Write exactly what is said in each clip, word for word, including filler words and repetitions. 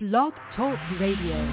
Blog Talk Radio.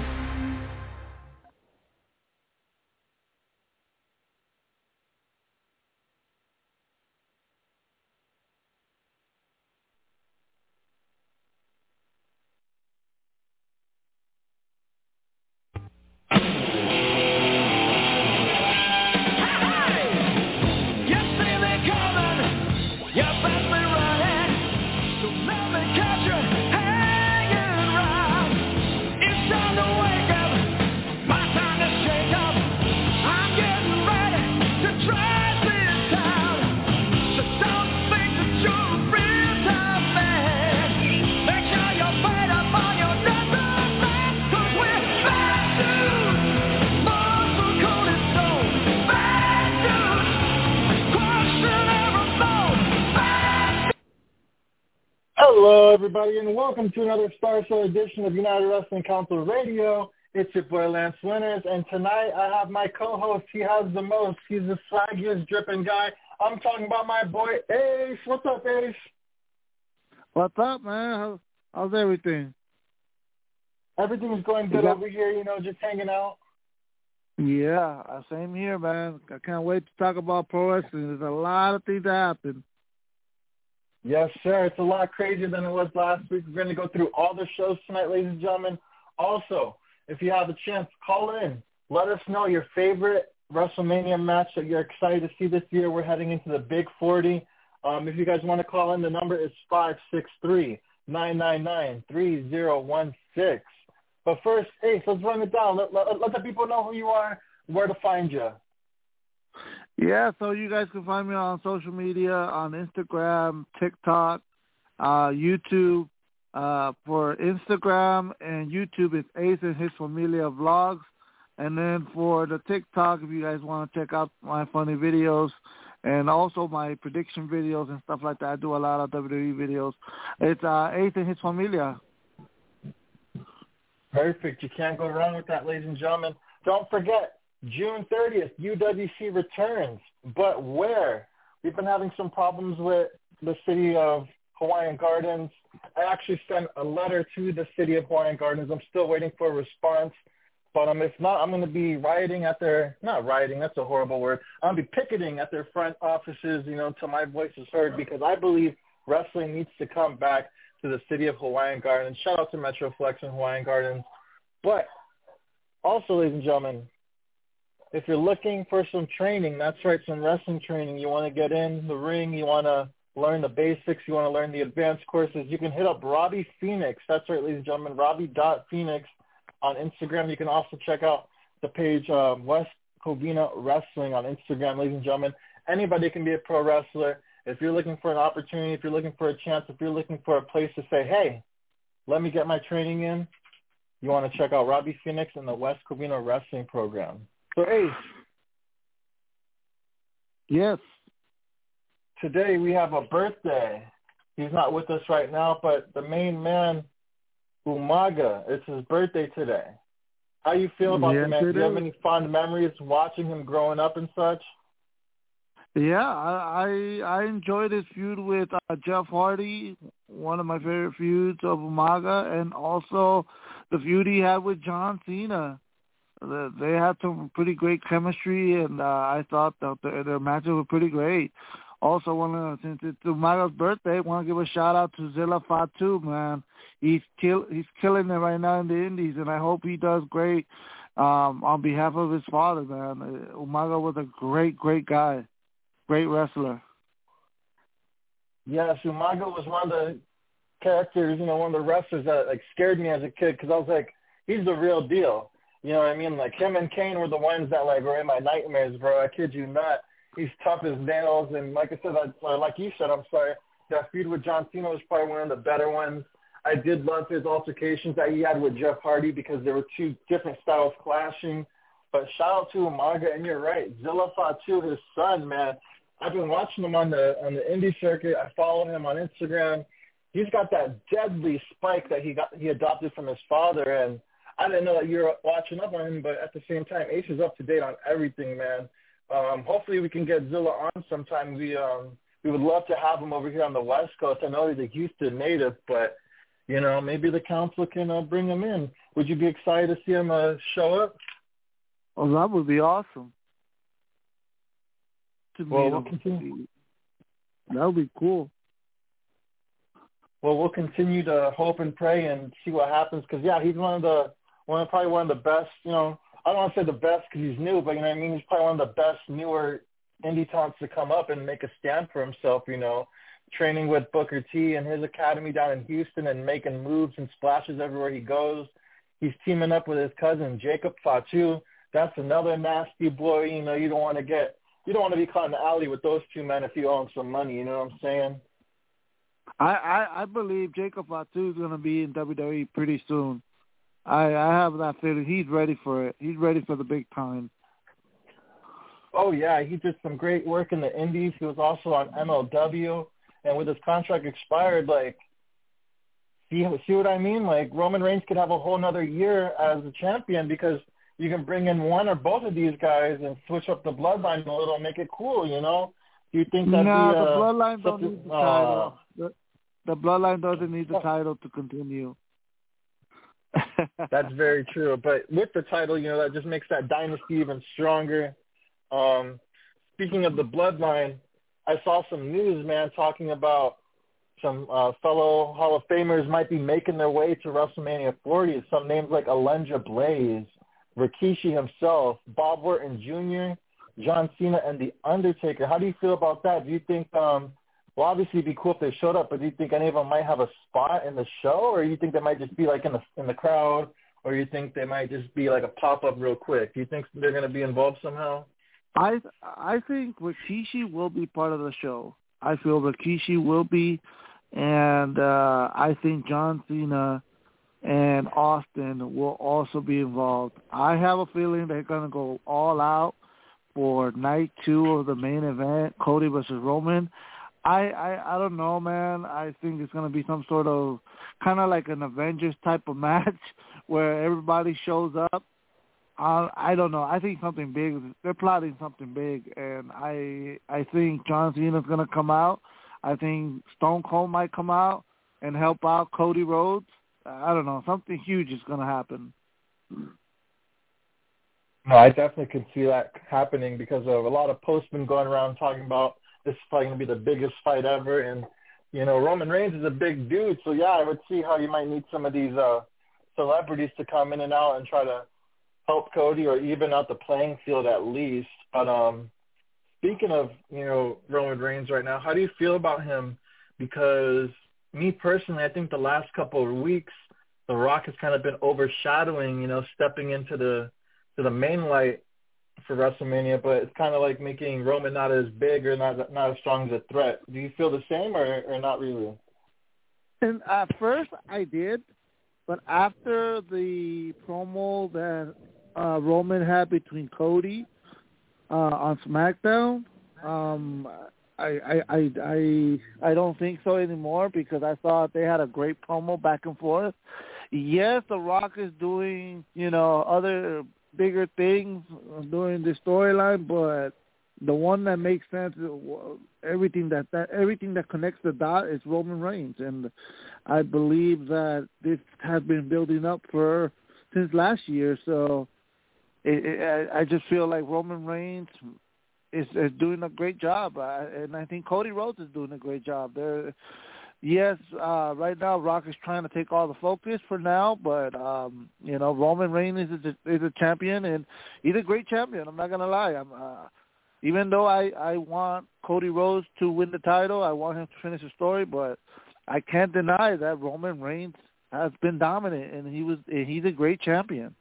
Hello, everybody, and welcome to another Star Show edition of United Wrestling Council Radio. It's your boy, Lance Winters, and tonight I have my co-host. He has the most. He's the swaggiest, dripping guy. I'm talking about my boy, Ace. What's up, Ace? What's up, man? How, how's everything? Everything is going good over here, you know, just hanging out. Yeah, same here, man. I can't wait to talk about pro wrestling. There's a lot of things that happen. Yes, sir. It's a lot crazier than it was last week. We're going to go through all the shows tonight, ladies and gentlemen. Also, if you have a chance, call in. Let us know your favorite WrestleMania match that you're excited to see this year. We're heading into the Big forty. Um, if you guys want to call in, the number is five six three, nine nine nine, three zero one six. But first, Ace, let's run it down. Let, let, let the people know who you are, where to find you. Yeah, so you guys can find me on social media, on Instagram, TikTok, uh, YouTube. Uh, for Instagram and YouTube, it's Ace and His Familia Vlogs. And then for the TikTok, if you guys want to check out my funny videos and also my prediction videos and stuff like that, I do a lot of W W E videos. It's uh, Ace and His Familia. Perfect. You can't go wrong with that, ladies and gentlemen. Don't forget, June thirtieth, U W C returns, but where? We've been having some problems with the city of Hawaiian Gardens. I actually sent a letter to the city of Hawaiian Gardens. I'm still waiting for a response, but um, if not, I'm going to be rioting at their, not rioting, that's a horrible word. I'm going to be picketing at their front offices, you know, until my voice is heard, because I believe wrestling needs to come back to the city of Hawaiian Gardens. Shout out to Metroflex and Hawaiian Gardens. But also, ladies and gentlemen, if you're looking for some training, that's right, some wrestling training, you want to get in the ring, you want to learn the basics, you want to learn the advanced courses, you can hit up Robbie Phoenix. That's right, ladies and gentlemen, Robbie.Phoenix on Instagram. You can also check out the page uh, West Covina Wrestling on Instagram, ladies and gentlemen. Anybody can be a pro wrestler. If you're looking for an opportunity, if you're looking for a chance, if you're looking for a place to say, hey, let me get my training in, you want to check out Robbie Phoenix and the West Covina Wrestling Program. So, Ace. Yes. Today we have a birthday. He's not with us right now, but the main man, Umaga, it's his birthday today. How you feel about yes, the man? Do you have is. any fond memories watching him growing up and such? Yeah, I I, I enjoyed his feud with uh, Jeff Hardy, one of my favorite feuds of Umaga, and also the feud he had with John Cena. They had some pretty great chemistry, and uh, I thought that their, their matches were pretty great. Also, want to, since it's Umaga's birthday, want to give a shout out to Zilla Fatu, man. He's kill he's killing it right now in the Indies, and I hope he does great um, on behalf of his father, man. Umaga was a great, great guy, great wrestler. Yes, Umaga was one of the characters, you know, one of the wrestlers that like scared me as a kid, because I was like, he's the real deal. You know what I mean? Like, him and Kane were the ones that, like, were in my nightmares, bro. I kid you not. He's tough as nails. And like I said, I, or like you said, I'm sorry, that feud with John Cena was probably one of the better ones. I did love his altercations that he had with Jeff Hardy, because there were two different styles clashing. But shout out to Umaga, and you're right. Zilla Fatu, his son, man. I've been watching him on the on the indie circuit. I follow him on Instagram. He's got that deadly spike that he got he adopted from his father, and I didn't know that you were watching up on him, but at the same time, Ace is up to date on everything, man. Um, hopefully we can get Zilla on sometime. We um, we would love to have him over here on the West Coast. I know he's a Houston native, but you know, maybe the council can uh, bring him in. Would you be excited to see him uh, show up? Oh, that would be awesome. To well, meet we'll him. continue. That would be cool. Well, we'll continue to hope and pray and see what happens. Because yeah, he's one of the one of probably one of the best. You know, I don't want to say the best because he's new, but you know what I mean. He's probably one of the best newer indie talents to come up and make a stand for himself. You know, training with Booker T and his academy down in Houston and making moves and splashes everywhere he goes. He's teaming up with his cousin Jacob Fatu. That's another nasty boy. You know, you don't want to get you don't want to be caught in the alley with those two men if you own some money. You know what I'm saying? I, I, I believe Jacob Fatu is going to be in W W E pretty soon. I, I have that feeling. He's ready for it. He's ready for the big time. Oh, yeah. He did some great work in the Indies. He was also on M L W. And with his contract expired, like, see, see what I mean? Like, Roman Reigns could have a whole another year as a champion because you can bring in one or both of these guys and switch up the bloodline a little and make it cool, you know? Do you think that no, the, the uh, bloodline don't the, need the uh, title. The, the bloodline doesn't need the title to continue. That's very true. But with the title, you know, that just makes that dynasty even stronger. Um, speaking of the bloodline, I saw some news, man, talking about some uh, fellow Hall of Famers might be making their way to WrestleMania forty. Some names like Alundra Blaze, Rikishi himself, Bob Orton Junior, John Cena, and The Undertaker. How do you feel about that? Do you think, um, well, obviously it'd be cool if they showed up, but do you think any of them might have a spot in the show, or do you think they might just be like in the in the crowd, or you think they might just be like a pop-up real quick? Do you think they're going to be involved somehow? I I think Rikishi will be part of the show. I feel Rikishi will be, and uh, I think John Cena and Austin will also be involved. I have a feeling they're going to go all out for night two of the main event, Cody versus Roman. I, I, I don't know, man. I think it's going to be some sort of kind of like an Avengers type of match where everybody shows up. Uh, I don't know. I think something big. They're plotting something big, and I I think John Cena's going to come out. I think Stone Cold might come out and help out Cody Rhodes. I don't know. Something huge is going to happen. No, I definitely could see that happening because of a lot of posts been going around talking about this is probably going to be the biggest fight ever. And, you know, Roman Reigns is a big dude. So, yeah, I would see how you might need some of these uh, celebrities to come in and out and try to help Cody or even out the playing field at least. But um, speaking of, you know, Roman Reigns right now, how do you feel about him? Because me personally, I think the last couple of weeks, The Rock has kind of been overshadowing, you know, stepping into the to the main light for WrestleMania, but it's kind of like making Roman not as big or not not as strong as a threat. Do you feel the same or, or not really? And at first I did, but after the promo that uh, Roman had between Cody uh, on SmackDown, um, I, I I I I don't think so anymore because I thought they had a great promo back and forth. Yes, The Rock is doing, you know, other bigger things during the storyline, but the one that makes sense, everything that, that everything that connects the dot is Roman Reigns, and I believe that this has been building up for since last year. So it, it, I just feel like Roman Reigns is, is doing a great job, uh, and I think Cody Rhodes is doing a great job. They're, yes, uh, right now Rock is trying to take all the focus for now, but um, you know, Roman Reigns is a, is a champion, and he's a great champion. I'm not gonna lie. I'm, uh, even though I, I want Cody Rhodes to win the title, I want him to finish the story, but I can't deny that Roman Reigns has been dominant, and he was and he's a great champion.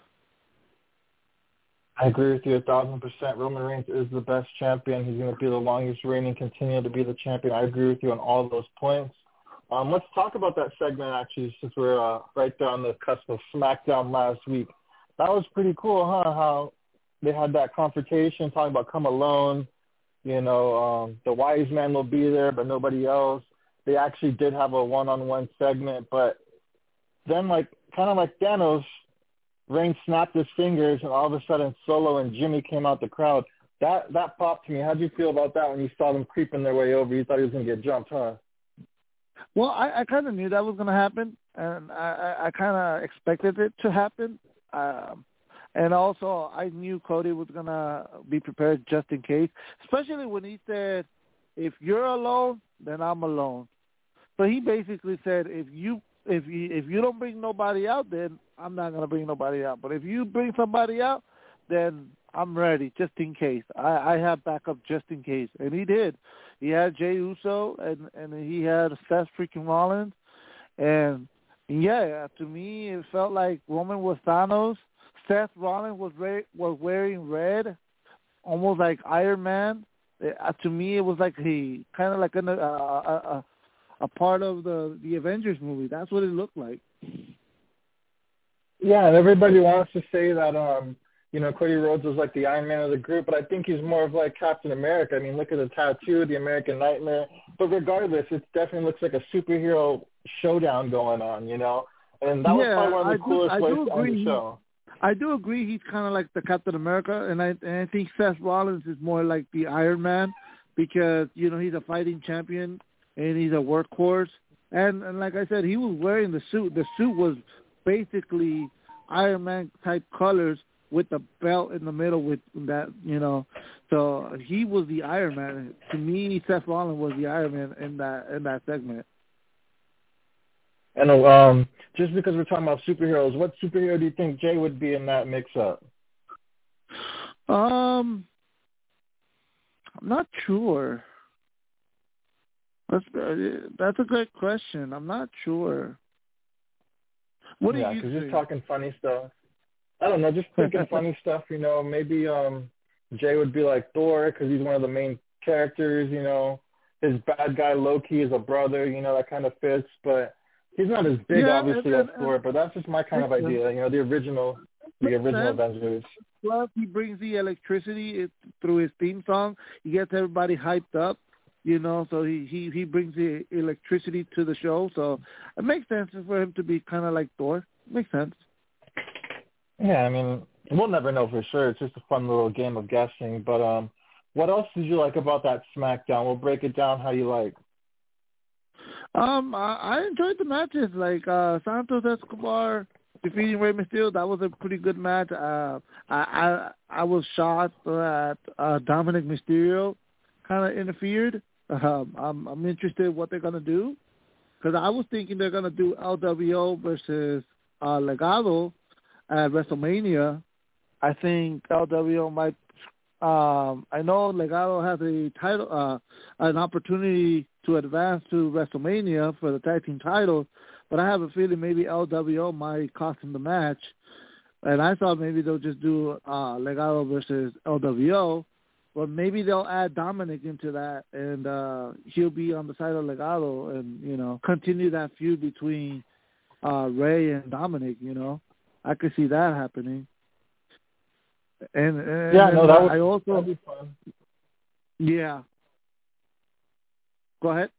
I agree with you a thousand percent. Roman Reigns is the best champion. He's going to be the longest reigning, continue to be the champion. I agree with you on all those points. Um, let's talk about that segment, actually, since we're uh, right there on the cusp of SmackDown last week. That was pretty cool, huh, how they had that confrontation talking about come alone. You know, um, the wise man will be there, but nobody else. They actually did have a one-on-one segment, but then, like, kind of like Thanos, Reigns snapped his fingers, and all of a sudden Solo and Jimmy came out the crowd. That that popped to me. How did you feel about that when you saw them creeping their way over? You thought he was going to get jumped, huh? Well, I, I kind of knew that was going to happen, and I, I, I kind of expected it to happen. Um, and also, I knew Cody was going to be prepared just in case, especially when he said, if you're alone, then I'm alone. So he basically said, if you if you, if you don't bring nobody out, then I'm not going to bring nobody out. But if you bring somebody out, then I'm ready just in case. I, I have backup just in case. And he did. He had Jey Uso, and, and he had Seth freaking Rollins. And, yeah, to me, it felt like Roman was Thanos. Seth Rollins was re- was wearing red, almost like Iron Man. Uh, to me, it was like he kind of like an, uh, a, a, a part of the, the Avengers movie. That's what it looked like. Yeah, and everybody wants to say that, um, you know, Cody Rhodes was like the Iron Man of the group, but I think he's more of like Captain America. I mean, look at the tattoo, the American Nightmare. But regardless, it definitely looks like a superhero showdown going on, you know? And that yeah, was probably one of the I coolest do, ways I do to end agree. the show. I do agree he's kind of like the Captain America, and I, and I think Seth Rollins is more like the Iron Man because, you know, he's a fighting champion and he's a workhorse. And, and like I said, he was wearing the suit. The suit was basically Iron Man-type colors with the belt in the middle with that, you know. So he was the Iron Man. To me, Seth Rollins was the Iron Man in that in that segment. And um, just because we're talking about superheroes, what superhero do you think Jay would be in that mix-up? Um, I'm not sure. That's that's a good question. I'm not sure. What do yeah, you because think? just talking funny stuff. I don't know, just thinking funny stuff, you know, maybe um, Jay would be like Thor because he's one of the main characters, you know. His bad guy Loki is a brother, you know, that kind of fits. But he's not as big, yeah, obviously, and, and, as Thor, but that's just my kind of sense. idea, you know, the original the original sense. Avengers. Plus, he brings the electricity it, through his theme song. He gets everybody hyped up, you know, so he, he, he brings the electricity to the show. So it makes sense for him to be kind of like Thor. Makes sense. Yeah, I mean, we'll never know for sure. It's just a fun little game of guessing. But um, what else did you like about that SmackDown? We'll break it down how you like. Um, I, I enjoyed the matches. Like uh, Santos Escobar defeating Rey Mysterio, that was a pretty good match. Uh, I, I I was shocked that uh, Dominic Mysterio kind of interfered. Um, I'm I'm interested in what they're gonna do because I was thinking they're gonna do L W O versus uh, Legado at WrestleMania. I think L W O might. Um, I know Legado has a title, uh, an opportunity to advance to WrestleMania for the tag team titles, but I have a feeling maybe L W O might cost him the match. And I thought maybe they'll just do uh, Legado versus L W O, but maybe they'll add Dominic into that, and uh, he'll be on the side of Legado, and you know, continue that feud between uh, Rey and Dominic. You know, I could see that happening. And, and yeah, no, that would, I also that'd be fun. Yeah. Go ahead.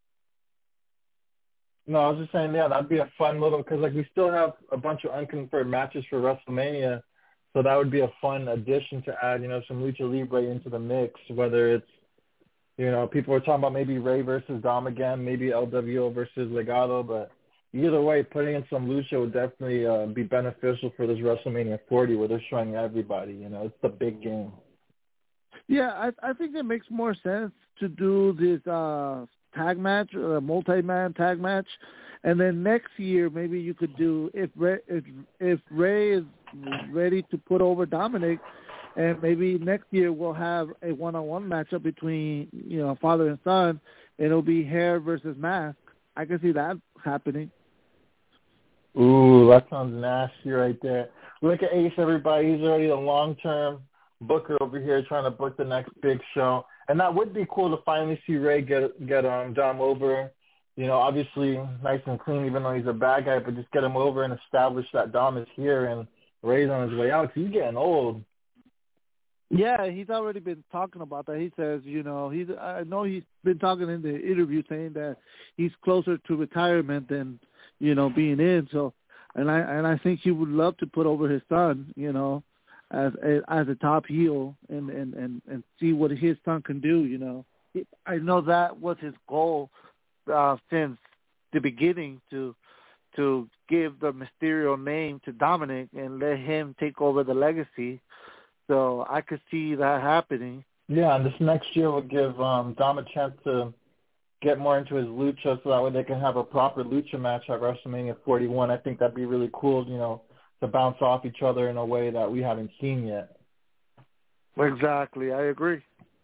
No, I was just saying, yeah, that'd be a fun little because like we still have a bunch of unconfirmed matches for WrestleMania, so that would be a fun addition to add, you know, some Lucha Libre into the mix. Whether it's, you know, people are talking about maybe Rey versus Dom again, maybe L W O versus Legado, but either way, putting in some Lucha would definitely uh, be beneficial for this WrestleMania forty where they're showing everybody. You know, it's the big game. Yeah, I I think it makes more sense to do this uh, tag match, a multi-man tag match, and then next year maybe you could do if Rey, if if Rey is ready to put over Dominic, and maybe next year we'll have a one-on-one matchup between you know father and son, and it'll be hair versus mask. I can see that happening. Ooh, that sounds nasty right there. Look at Ace, everybody. He's already a long-term booker over here trying to book the next big show. And that would be cool to finally see Rey get get um, Dom over. You know, obviously nice and clean, even though he's a bad guy, but just get him over and establish that Dom is here and Rey's on his way out. He's getting old. Yeah, he's already been talking about that. He says, you know, he's. I know he's been talking in the interview saying that he's closer to retirement than, you know, being in. So, and I and I think he would love to put over his son, you know, as as a top heel and and and and see what his son can do. You know, I know that was his goal uh, since the beginning to to give the Mysterio name to Dominic and let him take over the legacy. So I could see that happening. Yeah, and this next year will give um, Dom a chance to get more into his lucha so that way they can have a proper lucha match at WrestleMania forty-one. I think that'd be really cool, you know, to bounce off each other in a way that we haven't seen yet. Exactly. I agree.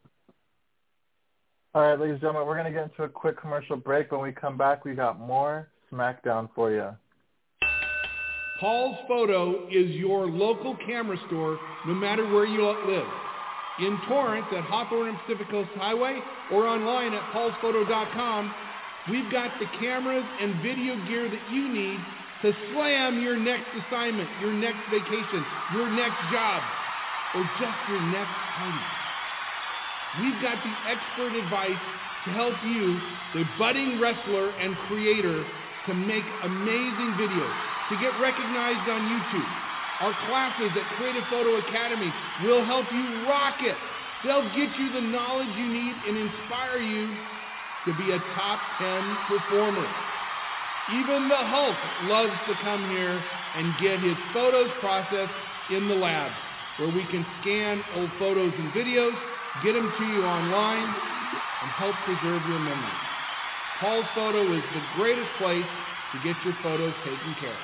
All right, ladies and gentlemen, we're going to get into a quick commercial break. When we come back, we got more SmackDown for you. Paul's Photo is your local camera store no matter where you live. In Torrance at Hawthorne and Pacific Coast Highway or online at pauls photo dot com, we've got the cameras and video gear that you need to slam your next assignment, your next vacation, your next job, or just your next party. We've got the expert advice to help you, the budding wrestler and creator, to make amazing videos, to get recognized on YouTube. Our classes at Creative Photo Academy will help you rock it. They'll get you the knowledge you need and inspire you to be a top ten performer. Even the Hulk loves to come here and get his photos processed in the lab, where we can scan old photos and videos, get them to you online, and help preserve your memories. Paul's Photo is the greatest place to get your photos taken care of.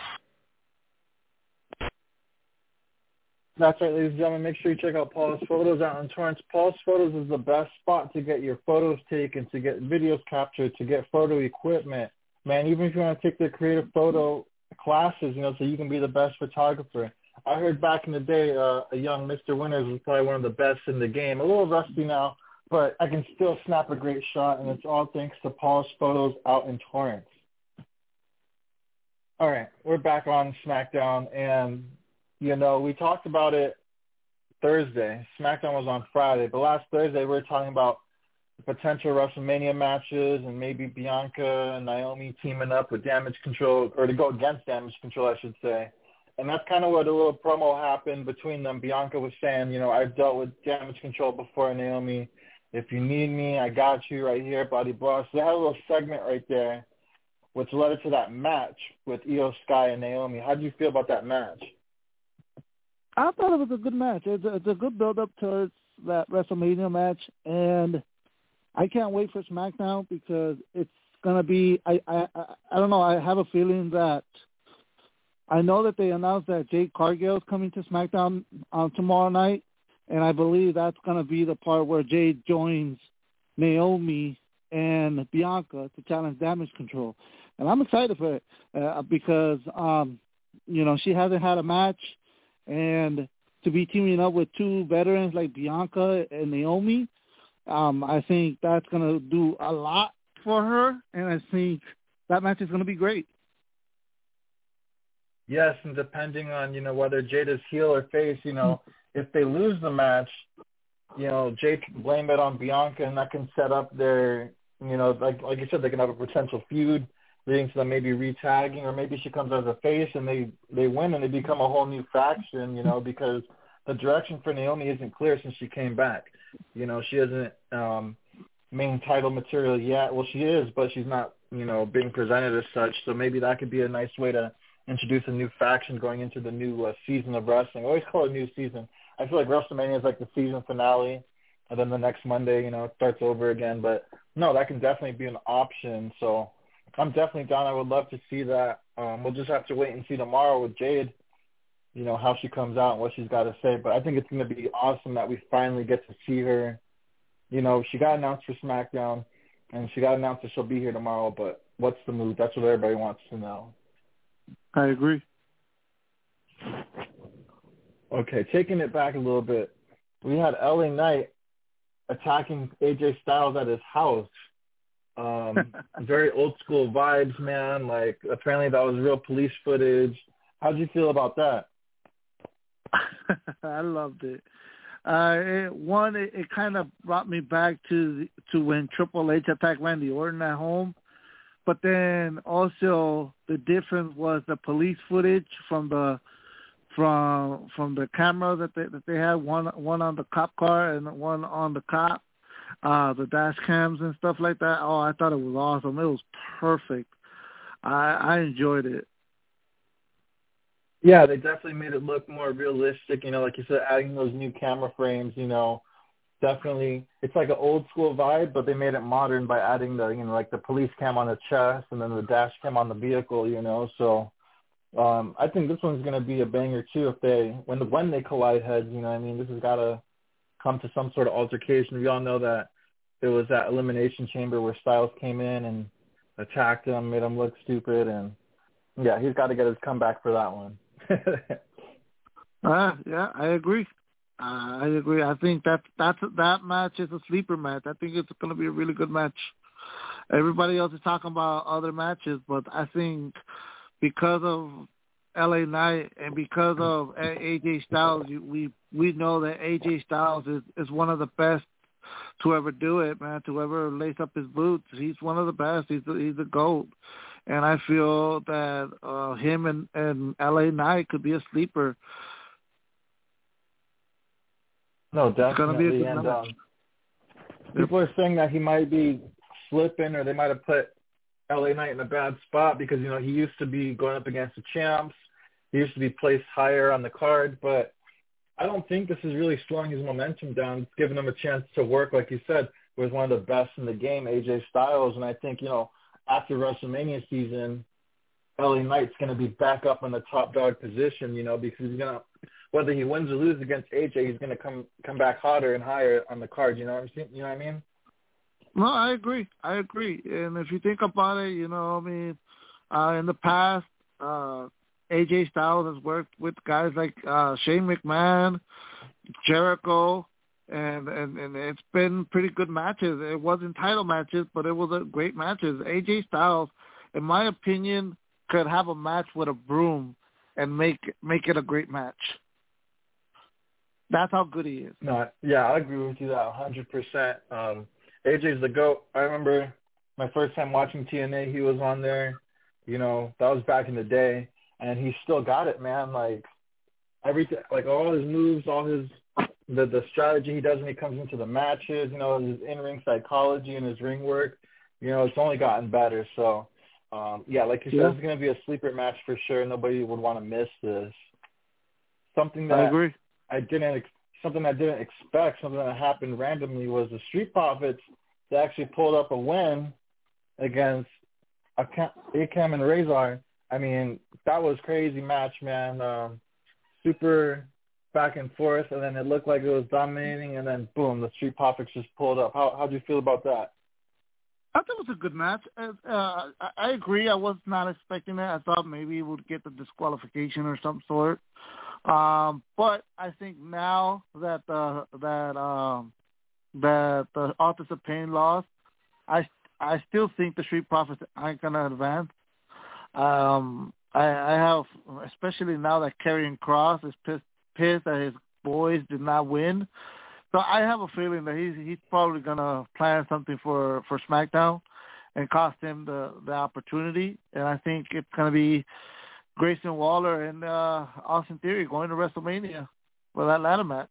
That's right, ladies and gentlemen. Make sure you check out Paul's Photos out in Torrance. Paul's Photos is the best spot to get your photos taken, to get videos captured, to get photo equipment. Man, even if you want to take the creative photo classes, you know, so you can be the best photographer. I heard back in the day uh, a young Mister Winters was probably one of the best in the game. A little rusty now, but I can still snap a great shot, and it's all thanks to Paul's Photos out in Torrance. All right, we're back on SmackDown, and you know, we talked about it Thursday. SmackDown was on Friday. But last Thursday, we were talking about potential WrestleMania matches and maybe Bianca and Naomi teaming up with Damage Control, or to go against Damage Control, I should say. And that's kind of what a little promo happened between them. Bianca was saying, you know, I've dealt with Damage Control before, Naomi. If you need me, I got you right here, blah, blah. So they had a little segment right there, which led to that match with Io Sky and Naomi. How did you feel about that match? I thought it was a good match. It's a, it's a good build-up towards that WrestleMania match, and I can't wait for SmackDown because it's going to be, I, I, I don't know, I have a feeling that, I know that they announced that Jade Cargill is coming to SmackDown on tomorrow night, and I believe that's going to be the part where Jade joins Naomi and Bianca to challenge Damage Control. And I'm excited for it uh, because, um, you know, she hasn't had a match. And to be teaming up with two veterans like Bianca and Naomi, um, I think that's going to do a lot for her, and I think that match is going to be great. Yes, and depending on, you know, whether Jade is heel or face, you know, if they lose the match, you know, Jade can blame it on Bianca, and that can set up their, you know, like like you said, they can have a potential feud leading to them maybe re-tagging, or maybe she comes as a face and they, they win and they become a whole new faction, you know, because the direction for Naomi isn't clear since she came back. You know, she isn't um, main title material yet. Well, she is, but she's not, you know, being presented as such. So maybe that could be a nice way to introduce a new faction going into the new uh, season of wrestling. I always call it a new season. I feel like WrestleMania is like the season finale, and then the next Monday, you know, it starts over again. But, no, that can definitely be an option. So I'm definitely down. I would love to see that. Um, we'll just have to wait and see tomorrow with Jade, you know, how she comes out and what she's got to say. But I think it's going to be awesome that we finally get to see her. You know, she got announced for SmackDown, and she got announced that she'll be here tomorrow. But what's the move? That's what everybody wants to know. I agree. Okay, taking it back a little bit, we had L A Knight attacking A J Styles at his house. Um, very old school vibes, man. Like, apparently that was real police footage. How'd you feel about that? I loved it. Uh, it one, it, it kind of brought me back to to when Triple H attacked Randy Orton at home. But then also the difference was the police footage from the from from the camera that they that they had, one one on the cop car and one on the cop. Uh, the dash cams and stuff like that. Oh, I thought it was awesome. It was perfect. I I enjoyed it. Yeah, they definitely made it look more realistic. You know, like you said, adding those new camera frames. You know, definitely it's like an old school vibe, but they made it modern by adding the you know like the police cam on the chest and then the dash cam on the vehicle. You know, so um, I think this one's gonna be a banger too. If they when the, when they collide heads, you know, what I mean, this has gotta come to some sort of altercation. We all know that it was that Elimination Chamber where Styles came in and attacked him, made him look stupid, and yeah, he's got to get his comeback for that one. uh, yeah, I agree. Uh, I agree. I think that that's that match is a sleeper match. I think it's going to be a really good match. Everybody else is talking about other matches, but I think because of L A Knight and because of A J Styles, we we know that A J Styles is, is one of the best to ever do it, man, to ever lace up his boots. He's one of the best. He's the, he's the GOAT. And I feel that uh, him and, and L A Knight could be a sleeper. No, definitely. It's gonna be a good and, match. Um, people are saying that he might be slipping or they might have put L A Knight in a bad spot because, you know, he used to be going up against the champs. He used to be placed higher on the card, but I don't think this is really slowing his momentum down. It's giving him a chance to work, like you said, with one of the best in the game, A J Styles. And I think, you know, after WrestleMania season, L A Knight's going to be back up in the top dog position, you know, because he's going to, whether he wins or loses against A J, he's going to come come back hotter and higher on the card. You know what I'm saying? You know what I mean? No, I agree. I agree. And if you think about it, you know, I mean, uh, in the past, uh, A J Styles has worked with guys like uh, Shane McMahon, Jericho, and, and, and it's been pretty good matches. It wasn't title matches, but it was a great matches. A J Styles, in my opinion, could have a match with a broom and make make it a great match. That's how good he is. No, yeah, I agree with you that one hundred percent. Um, A J's the GOAT. I remember my first time watching T N A, he was on there. You know, that was back in the day. And he still got it, man. Like everything, like all his moves, all his the the strategy he does when he comes into the matches, you know, his in-ring psychology and his ring work, you know, it's only gotten better. So, um, yeah, like you said, Yeah. it's going to be a sleeper match for sure. Nobody would want to miss this. Something that I agree. I didn't ex- something I didn't expect, something that happened randomly was the Street Profits. They actually pulled up a win against Akam and Razor. I mean, that was crazy match, man. Um, super back and forth, and then it looked like it was dominating, and then boom, the Street Profits just pulled up. How how do you feel about that? I thought it was a good match. Uh, I, I agree. I was not expecting that. I thought maybe it would get the disqualification or some sort. Um, but I think now that the that um, that the Authors of Pain lost, I I still think the Street Profits aren't gonna advance. Um, I, I have, especially now that Karrion Kross is pissed, pissed that his boys did not win. So I have a feeling that he's he's probably gonna plan something for, for SmackDown and cost him the, the opportunity. And I think it's gonna be Grayson Waller and uh, Austin Theory going to WrestleMania for that ladder match.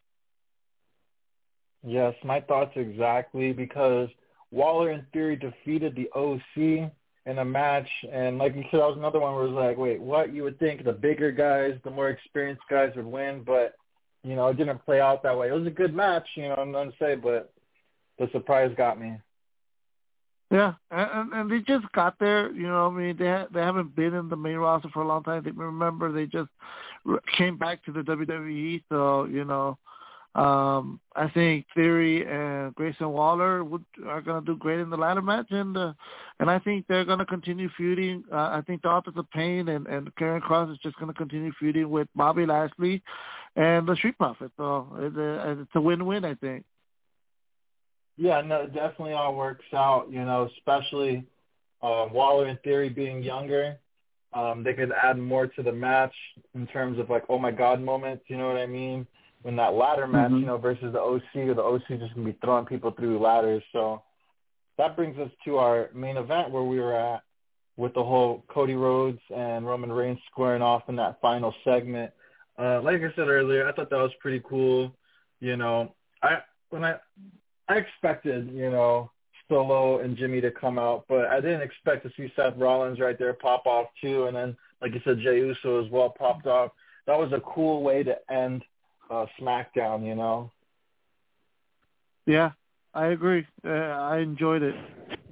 Yes, my thoughts exactly, because Waller and Theory defeated the O C in a match, and like you said, that was another one where it was like, wait, what? You would think the bigger guys, the more experienced guys would win, but, you know, it didn't play out that way. It was a good match, you know, I'm going to say, but the surprise got me. Yeah, and, and they just got there, you know, I mean, they ha- they haven't been in the main roster for a long time. They, remember, they just came back to the W W E, so, you know, Um, I think Theory and Grayson Waller would, are going to do great in the ladder match, and uh, and I think they're going to continue feuding. Uh, I think the Authors of Pain and, and Karrion Kross is just going to continue feuding with Bobby Lashley and the Street Profits. So it's a, it's a win-win, I think. Yeah, no, it definitely all works out, you know, especially uh, Waller and Theory being younger. Um, they could add more to the match in terms of, like, oh, my God moments, you know what I mean? In that ladder match, Mm-hmm. you know, versus the O C, or the O C just going to be throwing people through ladders. So that brings us to our main event where we were at with the whole Cody Rhodes and Roman Reigns squaring off in that final segment. Uh, like I said earlier, I thought that was pretty cool. You know, I when I I expected, you know, Solo and Jimmy to come out, but I didn't expect to see Seth Rollins right there pop off too, and then, like you said, Jey Uso as well popped off. That was a cool way to end uh, SmackDown, you know? Yeah, I agree. Uh, I enjoyed it.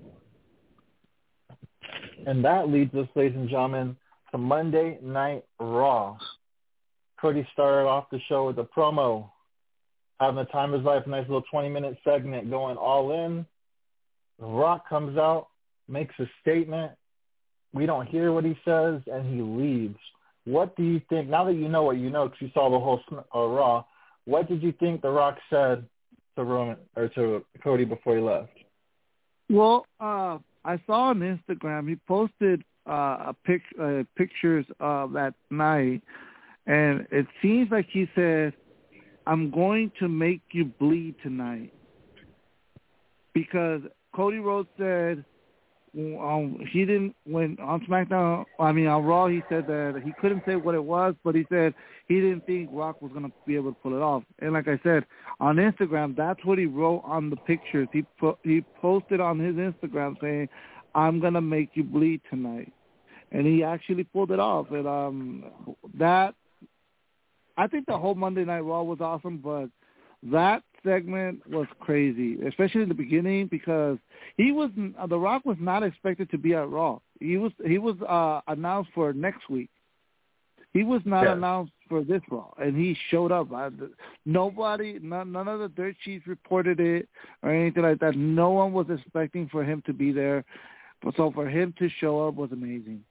And that leads us, ladies and gentlemen, to Monday Night Raw. Cody started off the show with a promo, having the time of his life, a nice little twenty-minute segment going all in. The Rock comes out, makes a statement. We don't hear what he says, and he leaves. What do you think, now that you know what you know because you saw the whole uh, Raw, what did you think The Rock said to Roman or to Cody before he left? Well, uh, I saw on Instagram he posted uh, a pic, uh, pictures of that night, and it seems like he said, "I'm going to make you bleed tonight," because Cody Rhodes said um, he didn't when on SmackDown. I mean on Raw, he said that he couldn't say what it was, but he said he didn't think Rock was going to be able to pull it off. And like I said, on Instagram, that's what he wrote on the pictures. He po- he posted on his Instagram saying, "I'm going to make you bleed tonight," and he actually pulled it off. And um, that I think the whole Monday Night Raw was awesome, but that segment was crazy, especially in the beginning because he was The Rock was not expected to be at Raw. He was he was uh, announced for next week. He was not yeah. announced for this Raw, and he showed up. I, nobody, none, none of the dirt sheets reported it or anything like that. No one was expecting for him to be there, so for him to show up was amazing.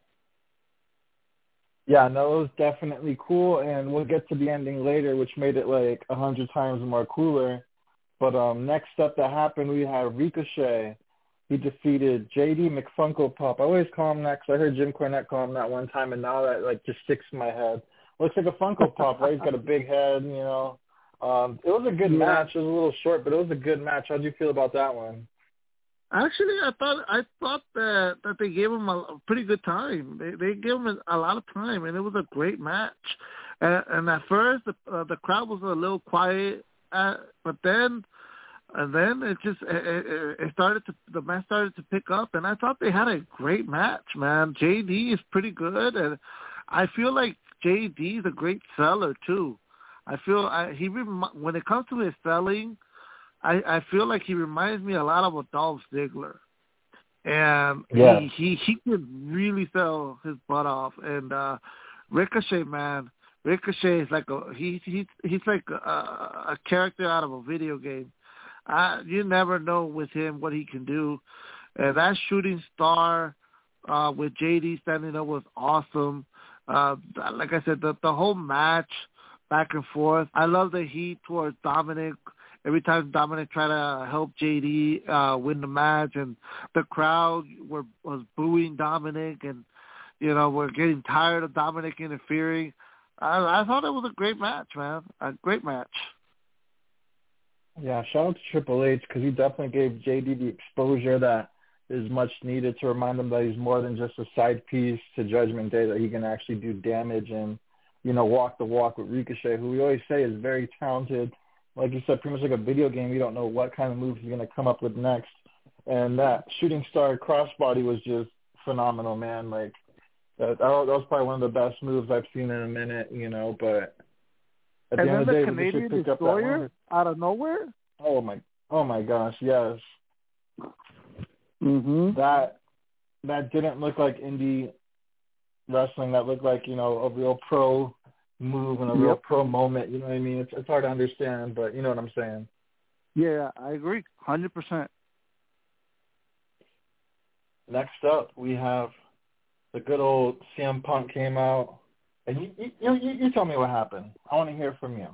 Yeah, no, it was definitely cool, and we'll get to the ending later, which made it like a hundred times more cooler. But um, next up that happened, we had Ricochet. He defeated J D McFunko Pop. I always call him that because I heard Jim Cornette call him that one time, and now that like just sticks in my head. Looks like a Funko Pop, right? He's got a big head, you know. Um, it was a good yeah. match. It was a little short, but it was a good match. How did you feel about that one? Actually, I thought I thought that, that they gave him a, a pretty good time. They they gave him a, a lot of time, and it was a great match. And, and at first, the, uh, the crowd was a little quiet, uh, but then and then it just it, it started to the match started to pick up, and I thought they had a great match. Man, J D is pretty good, and I feel like J D is a great seller too. I feel I, he when it comes to his selling. I, I feel like he reminds me a lot of a Dolph Ziggler, and yeah. he, he he could really sell his butt off. And uh, Ricochet, man, Ricochet is like a he he he's like a, a character out of a video game. Uh, you never know with him what he can do. And that shooting star uh, with J D standing up was awesome. Uh, like I said, the the whole match back and forth. I love the heat towards Dominic. Every time Dominic tried to help J D uh, win the match, and the crowd were was booing Dominic, and you know we're getting tired of Dominic interfering. I, I thought it was a great match, man. A great match. Yeah, shout out to Triple H because he definitely gave J D the exposure that is much needed to remind him that he's more than just a side piece to Judgment Day, that he can actually do damage and you know walk the walk with Ricochet, who we always say is very talented. Like you said, pretty much like a video game. You don't know what kind of moves he's going to come up with next. And that shooting star crossbody was just phenomenal, man. Like, that, that was probably one of the best moves I've seen in a minute, you know. But at and the end of the the day, Canadian we just picked Destroyer up that one. out of nowhere. Oh, my oh my gosh, yes. Mm-hmm. That, that didn't look like indie wrestling. That looked like, you know, a real pro move and a real yep. pro moment, you know what I mean? It's it's hard to understand, but you know what I'm saying. Yeah, I agree, one hundred percent. Next up, we have the good old C M Punk came out, and you you you, you tell me what happened. I want to hear from you.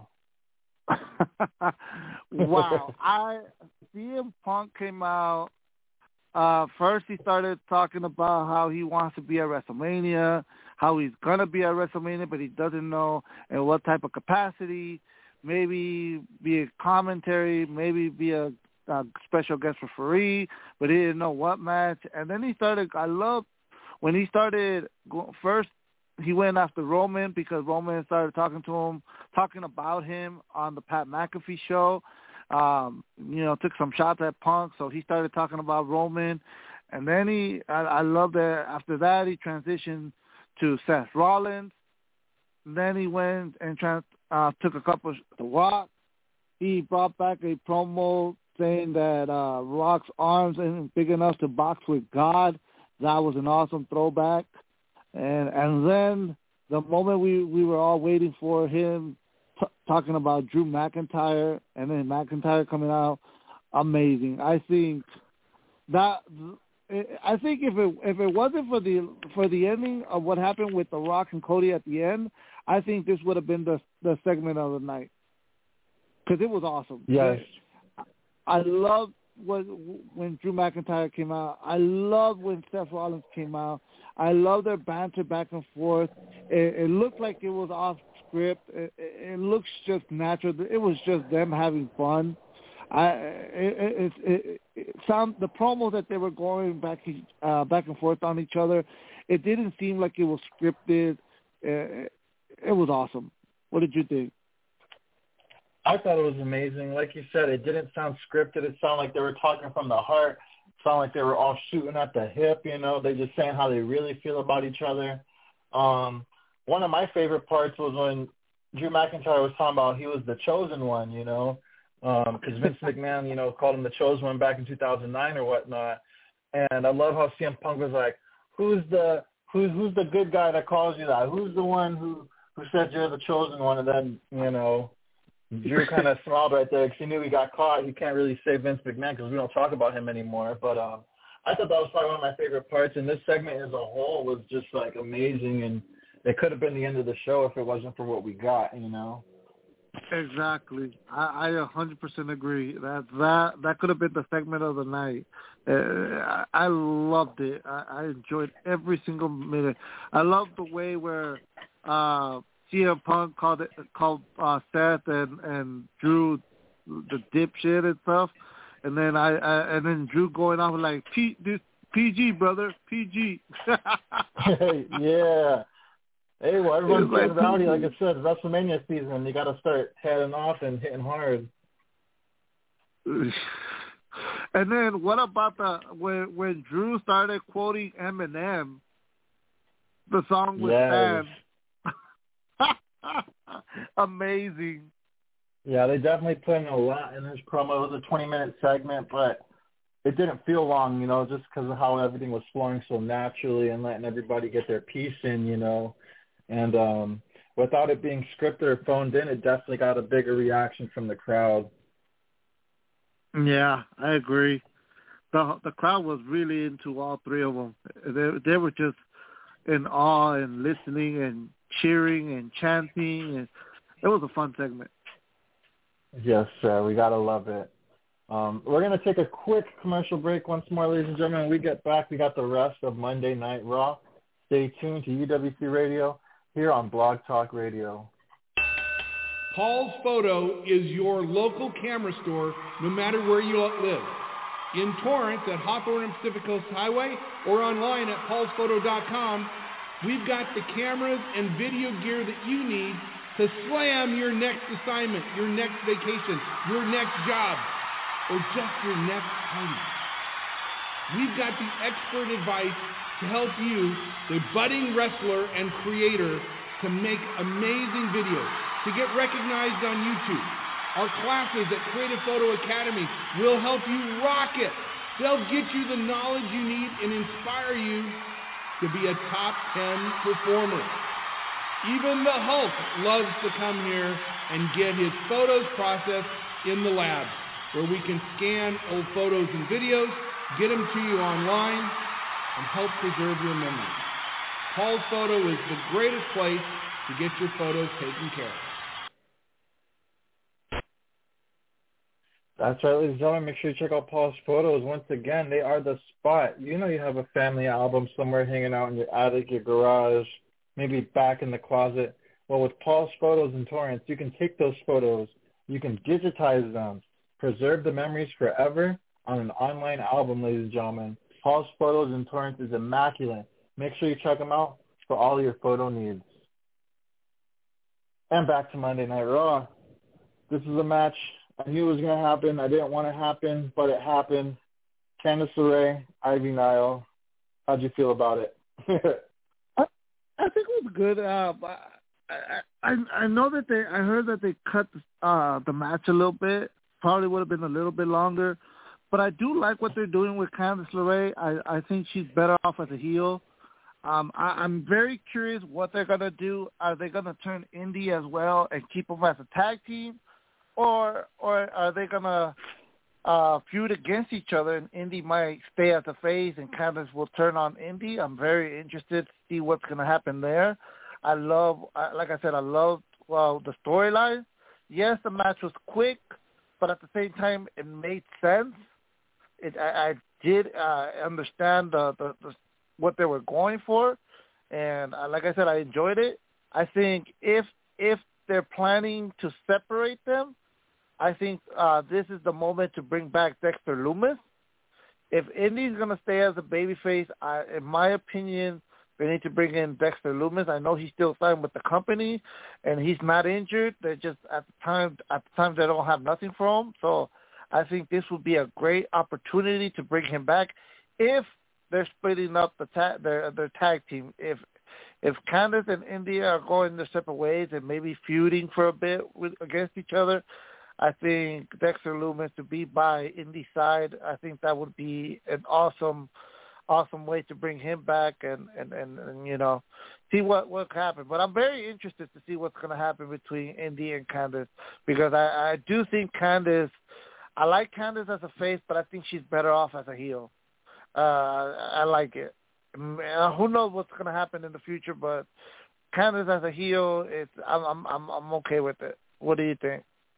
Wow, I C M Punk came out. Uh, first, he started talking about how he wants to be at WrestleMania, how he's going to be at WrestleMania, but he doesn't know in what type of capacity, maybe be a commentary, maybe be a, a special guest referee, but he didn't know what match. And then he started, I love, when he started, first he went after Roman because Roman started talking to him, talking about him on the Pat McAfee show. um, you know, took some shots at Punk, so he started talking about Roman. And then he, I, I love that after that he transitioned to Seth Rollins. And then he went and trans, uh, took a couple of The Rock. He brought back a promo saying that uh, Rock's arms ain't big enough to box with God. That was an awesome throwback. And and then the moment we, we were all waiting for him t- talking about Drew McIntyre, and then McIntyre coming out, amazing. I think that I think if it if it wasn't for the for the ending of what happened with The Rock and Cody at the end, I think this would have been the the segment of the night because it was awesome. Yes. I love when when Drew McIntyre came out. I love when Seth Rollins came out. I love their banter back and forth. It, it looked like it was off script. It, it, it looks just natural. It was just them having fun. I it it, it, it sound the promo that they were going back uh, back and forth on each other. It didn't seem like it was scripted. It, it was awesome. What did you think? I thought it was amazing. Like you said, it didn't sound scripted. It sounded like they were talking from the heart. It sounded like they were all shooting at the hip, you know. They just saying how they really feel about each other. Um, one of my favorite parts was when Drew McIntyre was talking about he was the chosen one, you know, because um, Vince McMahon, you know, called him the chosen one back in two thousand nine or whatnot. And I love how C M Punk was like, who's the who's who's the good guy that calls you that? Who's the one who, who said you're the chosen one? And then, you know, Drew kind of smiled right there because he knew he got caught. He can't really say Vince McMahon because we don't talk about him anymore. But um, I thought that was probably one of my favorite parts. And this segment as a whole was just, like, amazing. And it could have been the end of the show if it wasn't for what we got, you know? Exactly. I, I one hundred percent agree. That that that could have been the segment of the night. Uh, I, I loved it. I, I enjoyed every single minute. I loved the way where uh, C M Punk called it, called uh, Seth and, and Drew the dipshit and stuff, and then I, I and then Drew going off like P, this, P G brother P G. Yeah. Hey, well, everyone's like getting rowdy. Like I said, WrestleMania season. You got to start heading off and hitting hard. And then what about the when when Drew started quoting Eminem, the song was Yes. banned. Amazing. Yeah, they definitely put in a lot in this promo. It was a twenty-minute segment, but it didn't feel long, you know, just because of how everything was flowing so naturally and letting everybody get their piece in, you know. And um, without it being scripted or phoned in, it definitely got a bigger reaction from the crowd. Yeah, I agree. The the crowd was really into all three of them. They they were just in awe and listening and cheering and chanting, and it was a fun segment. Yes, sir. We gotta love it. Um, we're gonna take a quick commercial break once more, ladies and gentlemen. When we get back, we got the rest of Monday Night Raw. Stay tuned to U W C Radio here on Blog Talk Radio. Paul's Photo is your local camera store no matter where you live. In Torrance at Hawthorne and Pacific Coast Highway or online at pauls photo dot com, we've got the cameras and video gear that you need to slam your next assignment, your next vacation, your next job, or just your next party. We've got the expert advice to help you, the budding wrestler and creator, to make amazing videos, to get recognized on YouTube. Our classes at Creative Photo Academy will help you rock it. They'll get you the knowledge you need and inspire you to be a top ten performer. Even the Hulk loves to come here and get his photos processed in the lab, where we can scan old photos and videos, get them to you online, and help preserve your memories. Paul's Photo is the greatest place to get your photos taken care of. That's right, ladies and gentlemen. Make sure you check out Paul's Photos. Once again, they are the spot. You know you have a family album somewhere hanging out in your attic, your garage, maybe back in the closet. Well, with Paul's Photos in Torrance, you can take those photos, you can digitize them, preserve the memories forever on an online album, ladies and gentlemen. Paul's Photos in Torrance is immaculate. Make sure you check them out for all your photo needs. And back to Monday Night Raw. This is a match I knew it was going to happen. I didn't want it to happen, but it happened. Candice LeRae, Ivy Nile. How'd you feel about it? I, I think it was good. Uh, I, I I know that they. I heard that they cut uh, the match a little bit. Probably would have been a little bit longer, but I do like what they're doing with Candice LeRae. I I think she's better off as a heel. Um, I, I'm very curious what they're gonna do. Are they gonna turn Indy as well and keep them as a tag team, or or are they gonna uh, feud against each other and Indy might stay as a face and Candice will turn on Indy? I'm very interested to see what's gonna happen there. I love, like I said, I love well the storyline. Yes, the match was quick, but at the same time, it made sense. It, I, I did uh, understand the, the, the what they were going for, and uh, like I said, I enjoyed it. I think if if they're planning to separate them, I think uh, this is the moment to bring back Dexter Lumis. If Indy's gonna stay as a babyface, I, in my opinion, they need to bring in Dexter Lumis. I know he's still signed with the company, and he's not injured. They just at the time at the time they don't have nothing for him. So I think this would be a great opportunity to bring him back if they're splitting up the ta- their their tag team. If if Candice and Indy are going their separate ways and maybe feuding for a bit with against each other, I think Dexter Lumis to be by Indy's side, I think that would be an awesome. awesome way to bring him back and, and, and, and you know, see what, what happens. But I'm very interested to see what's going to happen between Indy and Candice because I, I do think Candice, I like Candice as a face, but I think she's better off as a heel. Uh, I like it. Who knows what's going to happen in the future, but Candice as a heel, it's, I'm, I'm, I'm okay with it. What do you think?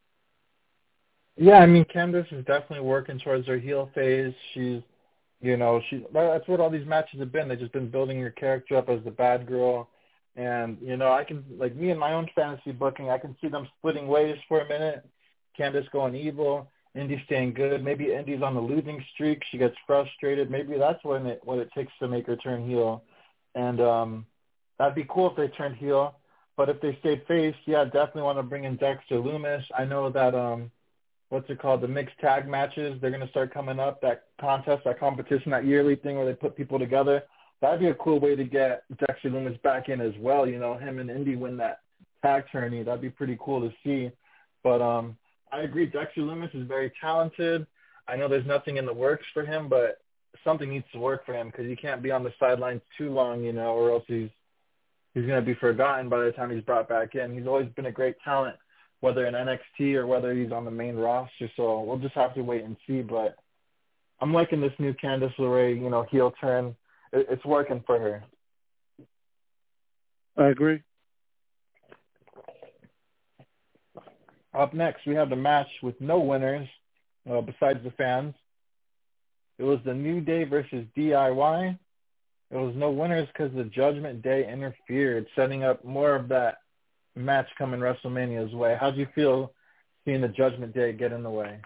Yeah, I mean, Candice is definitely working towards her heel phase. She's You know, she that's what all these matches have been. They've just been building her character up as the bad girl. And, you know, I can, like me and my own fantasy booking, I can see them splitting ways for a minute. Candice going evil, Indy staying good. Maybe Indy's on the losing streak. She gets frustrated. Maybe that's when it, what it takes to make her turn heel. And um, that'd be cool if they turned heel. But if they stayed face, yeah, definitely want to bring in Dexter Lumis. I know that um, – what's it called, the mixed tag matches, they're going to start coming up, that contest, that competition, that yearly thing where they put people together. That'd be a cool way to get Dexter Lumis back in as well, you know, him and Indy win that tag tourney. That'd be pretty cool to see. But um, I agree, Dexter Lumis is very talented. I know there's nothing in the works for him, but something needs to work for him because he can't be on the sidelines too long, you know, or else he's, he's going to be forgotten by the time he's brought back in. He's always been a great talent, whether in N X T or whether he's on the main roster. So we'll just have to wait and see. But I'm liking this new Candice LeRae, you know, heel turn. It, it's working for her. I agree. Up next, we have the match with no winners uh, besides the fans. It was the New Day versus D I Y. It was no winners because the Judgment Day interfered, setting up more of that match coming WrestleMania's way. How do you feel seeing the Judgment Day get in the way?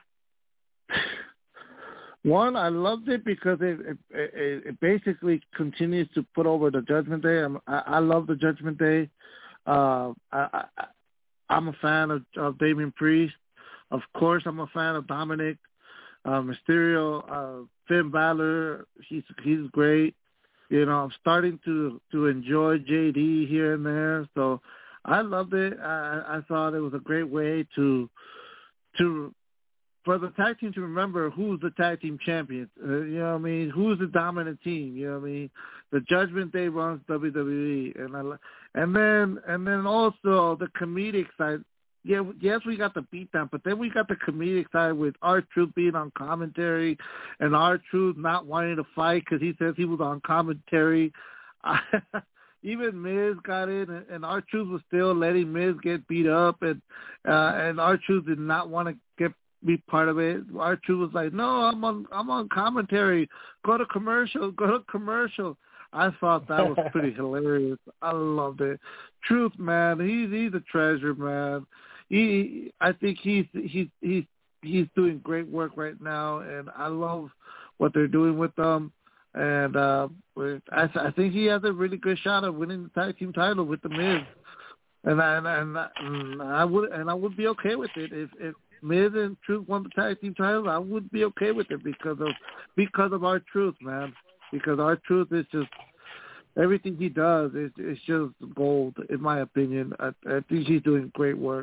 One, I loved it because it it, it, it basically continues to put over the Judgment Day. I'm, I, I love the Judgment Day. Uh, I, I, I'm a fan of, of Damian Priest. Of course, I'm a fan of Dominic uh, Mysterio, uh, Finn Balor. He's he's great. You know, I'm starting to to enjoy J D here and there. So I loved it. I, I thought it was a great way to to for the tag team to remember who's the tag team champions. Uh, you know what I mean? Who's the dominant team? You know what I mean? The Judgment Day runs W W E, and I and then and then also the comedic side. Yeah, yes, we got the beatdown, but then we got the comedic side with R-Truth being on commentary and R-Truth not wanting to fight because he says he was on commentary. Even Miz got in, and, and R-Truth was still letting Miz get beat up, and uh, and R-Truth did not want to get be part of it. R-Truth was like, "No, I'm on, I'm on commentary. Go to commercial. Go to commercial." I thought that was pretty hilarious. I loved it. Truth, man, he's he's a treasure, man. He, I think he's he's he's he's doing great work right now, and I love what they're doing with them. And uh, I, I think he has a really good shot of winning the tag team title with the Miz. And I, and, I, and I would and I would be okay with it if if Miz and Truth won the tag team titles, I would be okay with it because of because of R-Truth, man. Because R-Truth is just everything he does is is just gold, in my opinion. I, I think he's doing great work.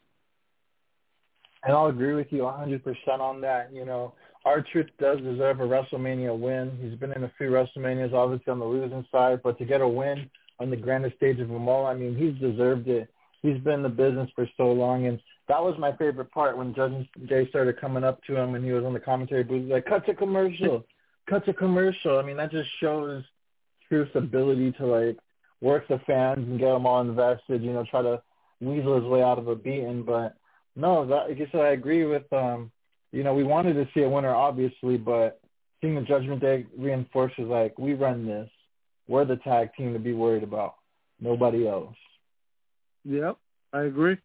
And I'll agree with you one hundred percent on that. You know, R-Truth does deserve a WrestleMania win. He's been in a few WrestleManias, obviously on the losing side, but to get a win on the grandest stage of them all, I mean, he's deserved it. He's been in the business for so long, and that was my favorite part when Judgment Day started coming up to him and he was on the commentary booth. He's like, cut to commercial, cut to commercial. I mean, that just shows Truth's ability to, like, work the fans and get them all invested, you know, try to weasel his way out of a beating. But, no, that, like I said, I agree with, um, you know, we wanted to see a winner, obviously, but seeing the Judgment Day reinforces, like, we run this. We're the tag team to be worried about. Nobody else. Yep, I agree.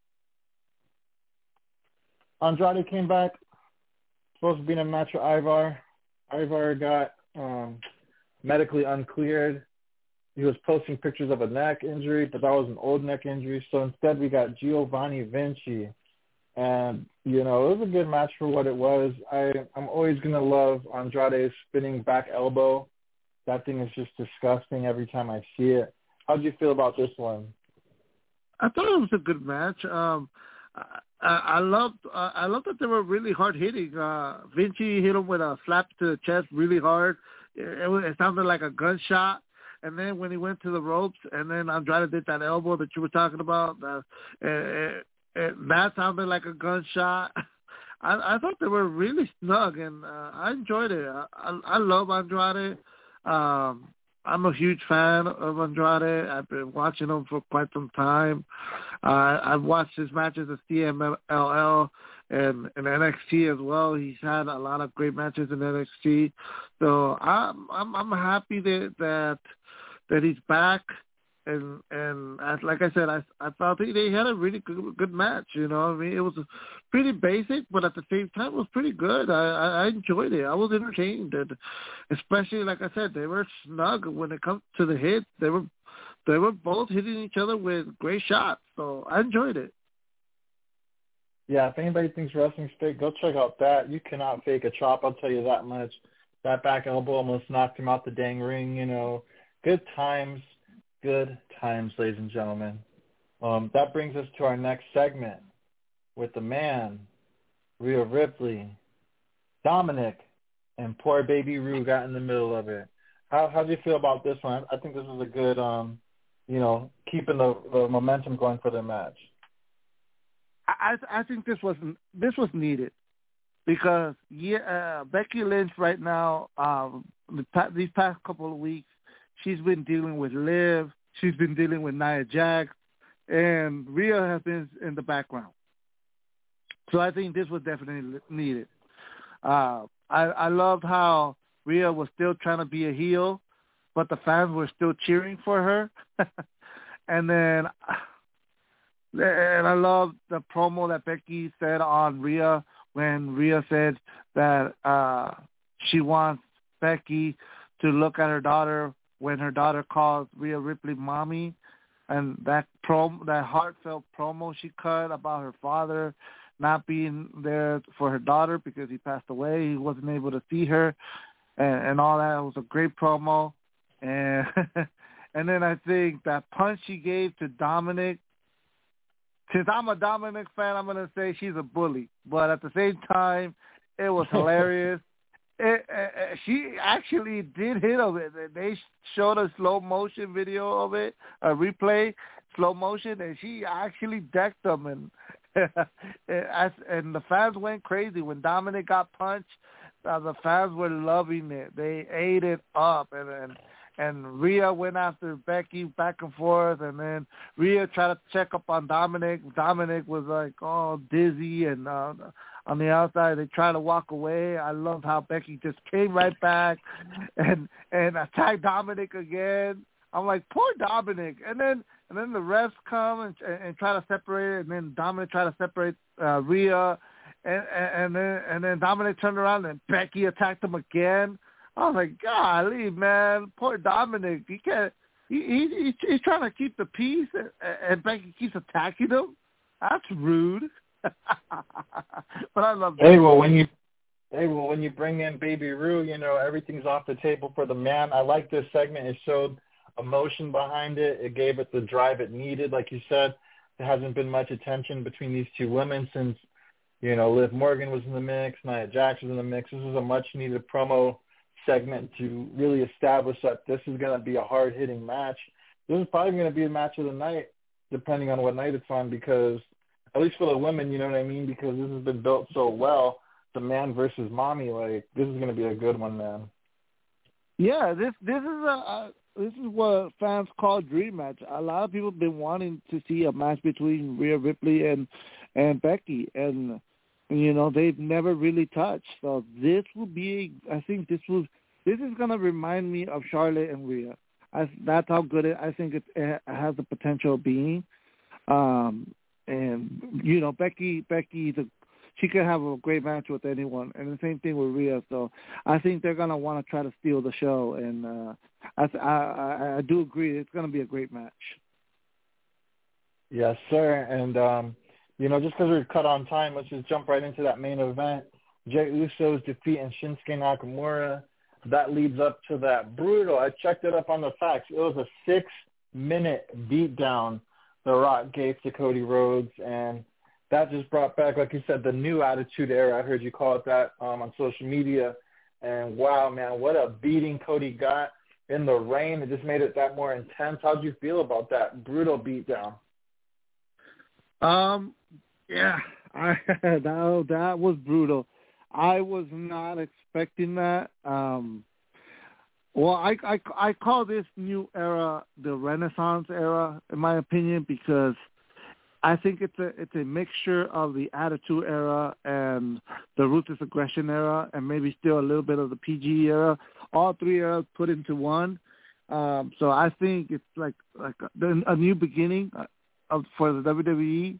Andrade came back, supposed to be in a match with Ivar. Ivar got um, medically uncleared. He was posting pictures of a neck injury, but that was an old neck injury. So instead we got Giovanni Vinci. And, you know, it was a good match for what it was. I, I'm always going to love Andrade's spinning back elbow. That thing is just disgusting every time I see it. How did you feel about this one? I thought it was a good match. Um, I, I loved uh, I loved that they were really hard hitting. Uh, Vinci hit him with a slap to the chest really hard. It, it, it sounded like a gunshot. And then when he went to the ropes, and then Andrade did that elbow that you were talking about, uh, it, it, that sounded like a gunshot. I, I thought they were really snug, and uh, I enjoyed it. I, I, I love Andrade. Um, I'm a huge fan of Andrade. I've been watching him for quite some time. Uh, I've watched his matches at C M L L and, and N X T as well. He's had a lot of great matches in N X T. So I'm I'm, I'm happy that, that that he's back. And and as, like I said, I I thought they, they had a really good, good match. You know, I mean, it was pretty basic, but at the same time, it was pretty good. I, I, I enjoyed it. I was entertained, and especially like I said, they were snug when it comes to the hits. They were they were both hitting each other with great shots. So I enjoyed it. Yeah, if anybody thinks wrestling's fake, go check out that. You cannot fake a chop. I'll tell you that much. That back elbow almost knocked him out the dang ring. You know, good times. Good times, ladies and gentlemen. Um, that brings us to our next segment with the man, Rhea Ripley, Dominic, and poor baby Rue got in the middle of it. How how do you feel about this one? I think this is a good, um, you know, keeping the, the momentum going for the match. I I think this was this was needed because yeah, uh, Becky Lynch right now, um, the, these past couple of weeks. She's been dealing with Liv. She's been dealing with Nia Jax. And Rhea has been in the background. So I think this was definitely needed. Uh, I, I loved how Rhea was still trying to be a heel, but the fans were still cheering for her. and then and I love the promo that Becky said on Rhea when Rhea said that uh, she wants Becky to look at her daughter when her daughter calls Rhea Ripley mommy, and that prom that heartfelt promo she cut about her father not being there for her daughter because he passed away, he wasn't able to see her, and, and all that. It was a great promo, and and then I think that punch she gave to Dominic. Since I'm a Dominic fan, I'm gonna say she's a bully, but at the same time, it was hilarious. It, uh, she actually did hit of it. They showed a slow motion video of it, a replay, slow motion, and she actually decked them. And and the fans went crazy when Dominic got punched. Uh, the fans were loving it. They ate it up, and and and Rhea went after Becky back and forth, and then Rhea tried to check up on Dominic. Dominic was like all dizzy and. Uh, On the outside, they try to walk away. I loved how Becky just came right back and and attacked Dominic again. I'm like, poor Dominic. And then and then the refs come and and try to separate it, and then Dominic try to separate uh, Rhea, and, and and then and then Dominic turned around and Becky attacked him again. I was like, golly, man, poor Dominic. He can't. He, he he's trying to keep the peace, and, and Becky keeps attacking him. That's rude. But I love. Hey, well, when you hey, well, when you bring in Baby Rue, you know everything's off the table for the man. I like this segment. It showed emotion behind it. It gave it the drive it needed. Like you said, there hasn't been much attention between these two women since, you know, Liv Morgan was in the mix, Nia Jax was in the mix. This is a much-needed promo segment to really establish that this is going to be a hard-hitting match. This is probably going to be a match of the night, depending on what night it's on, because at least for the women, you know what I mean, because this has been built so well, the man versus mommy, like, this is going to be a good one, man. Yeah, this this is a, a this is what fans call dream match. A lot of people have been wanting to see a match between Rhea Ripley and and Becky, and you know they've never really touched. So this will be, I think this will this is gonna remind me of Charlotte and Rhea. I, that's how good it. I think it, it has the potential of being. Um, and you know Becky Becky the. She could have a great match with anyone, and the same thing with Rhea. So I think they're gonna want to try to steal the show, and uh, I, I I do agree it's gonna be a great match. Yes, sir. And um, you know, just because we're cut on time, let's just jump right into that main event. Jey Uso's defeating Shinsuke Nakamura. That leads up to that brutal. I checked it up on the facts. It was a six-minute beatdown The Rock gave to Cody Rhodes, and that just brought back, like you said, the new Attitude Era. I heard you call it that um, on social media. And, wow, man, what a beating Cody got in the rain. It just made it that more intense. How did you feel about that brutal beatdown? Um, yeah, I, that, that was brutal. I was not expecting that. Um, well, I, I, I call this new era the Renaissance era, in my opinion, because I think it's a it's a mixture of the Attitude Era and the Ruthless Aggression Era, and maybe still a little bit of the P G era. All three eras put into one. Um, so I think it's like like a, a new beginning of for the W W E.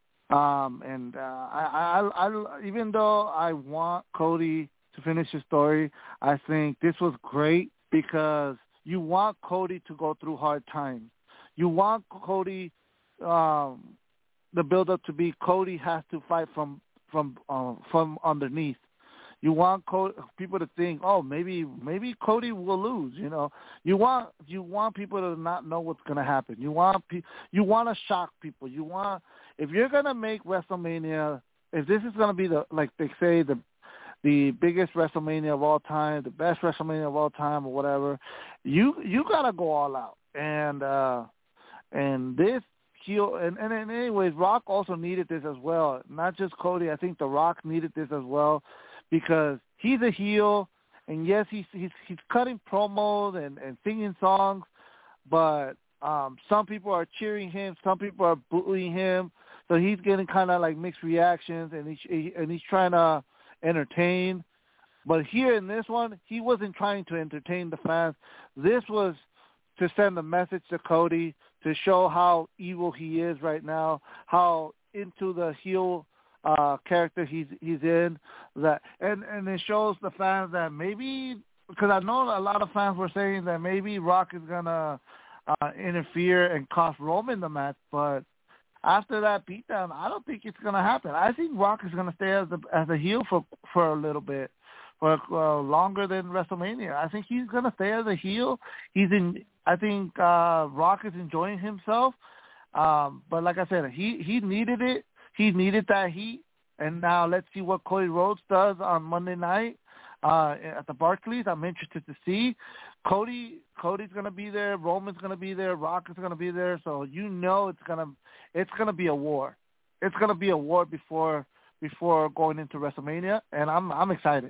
Um, and uh, I, I, I even though I want Cody to finish his story, I think this was great because you want Cody to go through hard times. You want Cody. Um, The build-up to be Cody has to fight from from uh, from underneath. You want Co- people to think, oh, maybe maybe Cody will lose. You know, you want you want people to not know what's going to happen. You want pe- you want to shock people. You want if you're going to make WrestleMania, if this is going to be the like they say the the biggest WrestleMania of all time, the best WrestleMania of all time, or whatever, you you got to go all out. And uh, and this. Heel, and, and, and anyways, Rock also needed this as well. Not just Cody. I think The Rock needed this as well because he's a heel, and yes, he's he's, he's cutting promos and, and singing songs, but um, some people are cheering him, some people are booing him, so he's getting kind of like mixed reactions, and he's he, and he's trying to entertain. But here in this one, he wasn't trying to entertain the fans. This was to send a message to Cody, to show how evil he is right now, how into the heel uh, character he's he's in, that and, and it shows the fans that maybe, because I know a lot of fans were saying that maybe Rock is gonna uh, interfere and cost Roman the match, but after that beatdown, I don't think it's gonna happen. I think Rock is gonna stay as a as a heel for for a little bit. For uh, longer than WrestleMania. I think he's gonna stay as a heel. He's in. I think uh, Rock is enjoying himself. Um, but like I said, he he needed it. He needed that heat. And now let's see what Cody Rhodes does on Monday night uh, at the Barclays. I'm interested to see. Cody Cody's gonna be there. Roman's gonna be there. Rock is gonna be there. So you know it's gonna it's gonna be a war. It's gonna be a war before before going into WrestleMania, and I'm I'm excited.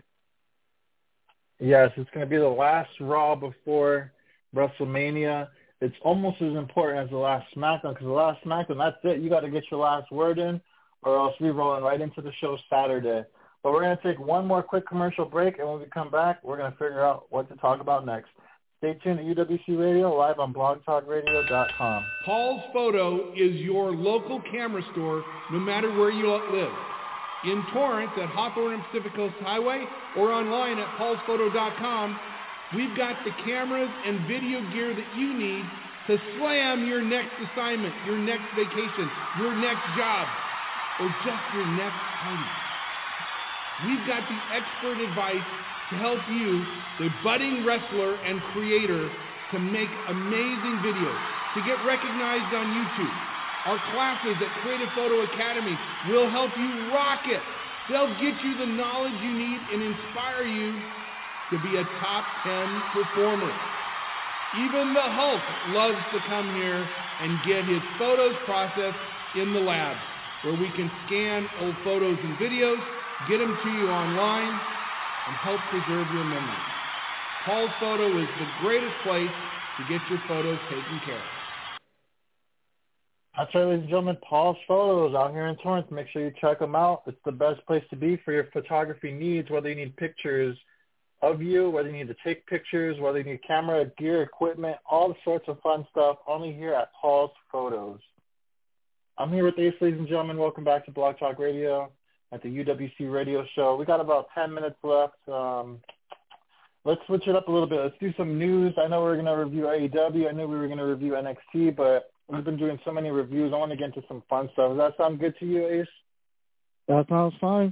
Yes, it's going to be the last Raw before WrestleMania. It's almost as important as the last SmackDown because the last SmackDown, that's it. You got to get your last word in or else we're rolling right into the show Saturday. But we're going to take one more quick commercial break, and when we come back, we're going to figure out what to talk about next. Stay tuned at U W C Radio, live on blog talk radio dot com. Paul's Photo is your local camera store no matter where you live. In Torrance at Hawthorne and Pacific Coast Highway or online at pauls photo dot com, we've got the cameras and video gear that you need to slam your next assignment, your next vacation, your next job. or just your next party. We've got the expert advice to help you, the budding wrestler and creator, to make amazing videos, to get recognized on YouTube. Our classes at Creative Photo Academy will help you rock it. They'll get you the knowledge you need and inspire you to be a top ten performer. Even the Hulk loves to come here and get his photos processed in the lab, where we can scan old photos and videos, get them to you online, and help preserve your memories. Paul's Photo is the greatest place to get your photos taken care of. That's right, ladies and gentlemen, Paul's Photos out here in Torrance. Make sure you check them out. It's the best place to be for your photography needs, whether you need pictures of you, whether you need to take pictures, whether you need camera, gear, equipment, all sorts of fun stuff, only here at Paul's Photos. I'm here with Ace, ladies and gentlemen. Welcome back to Blog Talk Radio at the U W C Radio Show. We got about ten minutes left. Um, let's switch it up a little bit. Let's do some news. I know we're going to review A E W. I knew we were going to review N X T, but we've been doing so many reviews. I want to get into some fun stuff. Does that sound good to you, Ace? That sounds fine.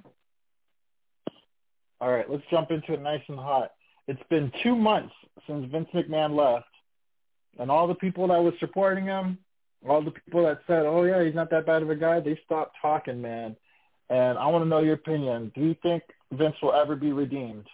All right, let's jump into it nice and hot. It's been two months since Vince McMahon left, and all the people that was supporting him, all the people that said, oh, yeah, he's not that bad of a guy, they stopped talking, man. And I want to know your opinion. Do you think Vince will ever be redeemed?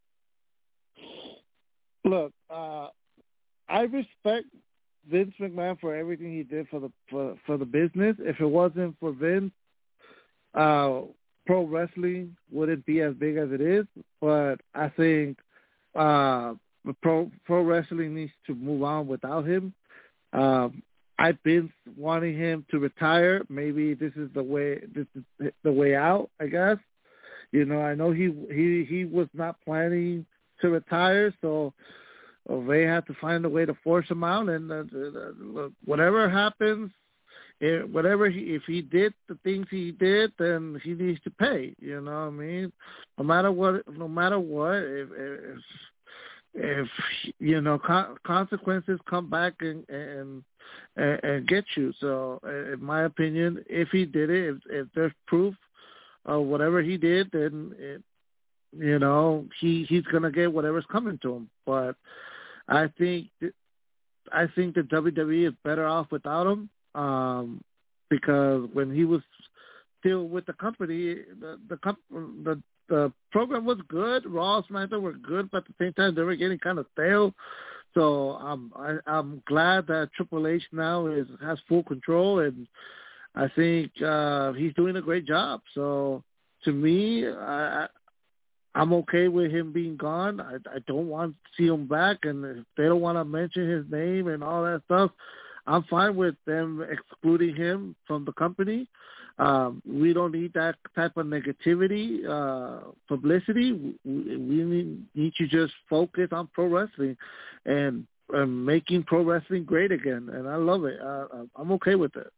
Look, uh, I respect Vince McMahon for everything he did for the for, for the business. If it wasn't for Vince, uh, pro wrestling wouldn't be as big as it is. But I think uh, pro pro wrestling needs to move on without him. Um, I've been wanting him to retire. Maybe this is the way this is the way out, I guess. You know, I know he he he was not planning to retire, so they had to find a way to force him out. And uh, uh, whatever happens, if, whatever he, if he did the things he did, then he needs to pay. You know what I mean? No matter what, no matter what, if, if, if you know, con- consequences come back and, and and and get you. So, in my opinion, if he did it, if, if there's proof of whatever he did, then it, you know, he he's gonna get whatever's coming to him. But I think I think the W W E is better off without him, um, because when he was still with the company, the the the, the program was good. Raw, SmackDown were good, but at the same time they were getting kind of stale. So um, I, I'm glad that Triple H now is has full control, and I think uh, he's doing a great job. So to me, I. I'm okay with him being gone. I, I don't want to see him back, and if they don't want to mention his name and all that stuff, I'm fine with them excluding him from the company. Um, we don't need that type of negativity, uh, publicity. We, we need, need to just focus on pro wrestling and, and making pro wrestling great again, and I love it. Uh, I'm okay with it.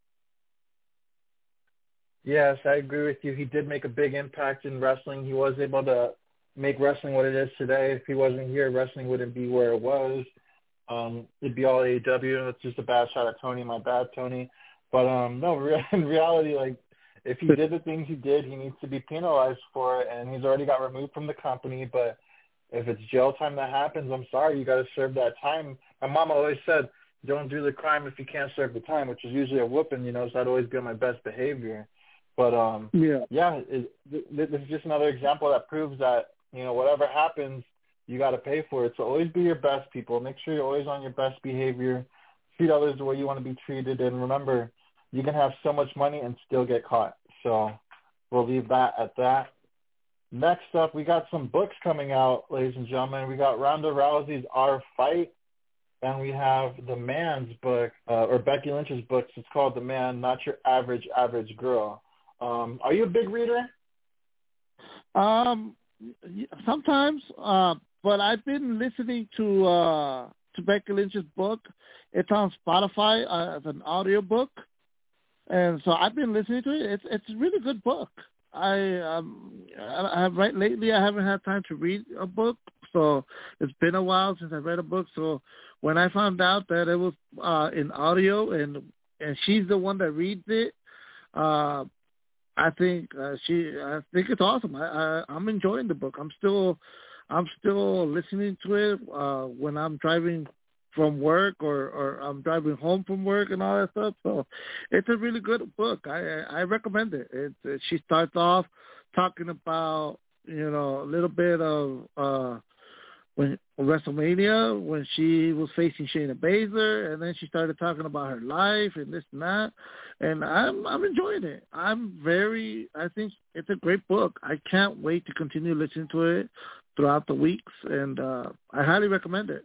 Yes, I agree with you. He did make a big impact in wrestling. He was able to make wrestling what it is today. If he wasn't here, wrestling wouldn't be where it was. Um, it'd be all A E W. That's just a bad shot at Tony. My bad, Tony. But um, no, in reality, like, if he did the things he did, he needs to be penalized for it, and he's already got removed from the company. But if it's jail time that happens, I'm sorry, you got to serve that time. My mom always said, don't do the crime if you can't serve the time, which is usually a whooping, you know, so I'd always be on my best behavior. But, um, yeah, yeah it, this is just another example that proves that, you know, whatever happens, you got to pay for it. So always be your best, people. Make sure you're always on your best behavior. Treat others the way you want to be treated. And remember, you can have so much money and still get caught. So we'll leave that at that. Next up, we got some books coming out, ladies and gentlemen. We got Ronda Rousey's Our Fight, and we have The Man's book, uh, or Becky Lynch's books. It's called The Man, Not Your Average, Average Girl. Um, are you a big reader? Um, sometimes, uh, but I've been listening to uh, to Becky Lynch's book. It's on Spotify uh, as an audio book, and so I've been listening to it. It's it's a really good book. I um I have right lately I haven't had time to read a book, so it's been a while since I read a book. So when I found out that it was uh, in audio and and she's the one that reads it. Uh, I think uh, she. I think it's awesome. I, I I'm enjoying the book. I'm still, I'm still listening to it uh, when I'm driving from work or, or I'm driving home from work and all that stuff. So it's a really good book. I I recommend it. It, it she starts off talking about you know a little bit of uh, when WrestleMania when she was facing Shayna Baszler, and then she started talking about her life and this and that. And I'm I'm enjoying it. I'm very. I think it's a great book. I can't wait to continue listening to it throughout the weeks, and uh, I highly recommend it.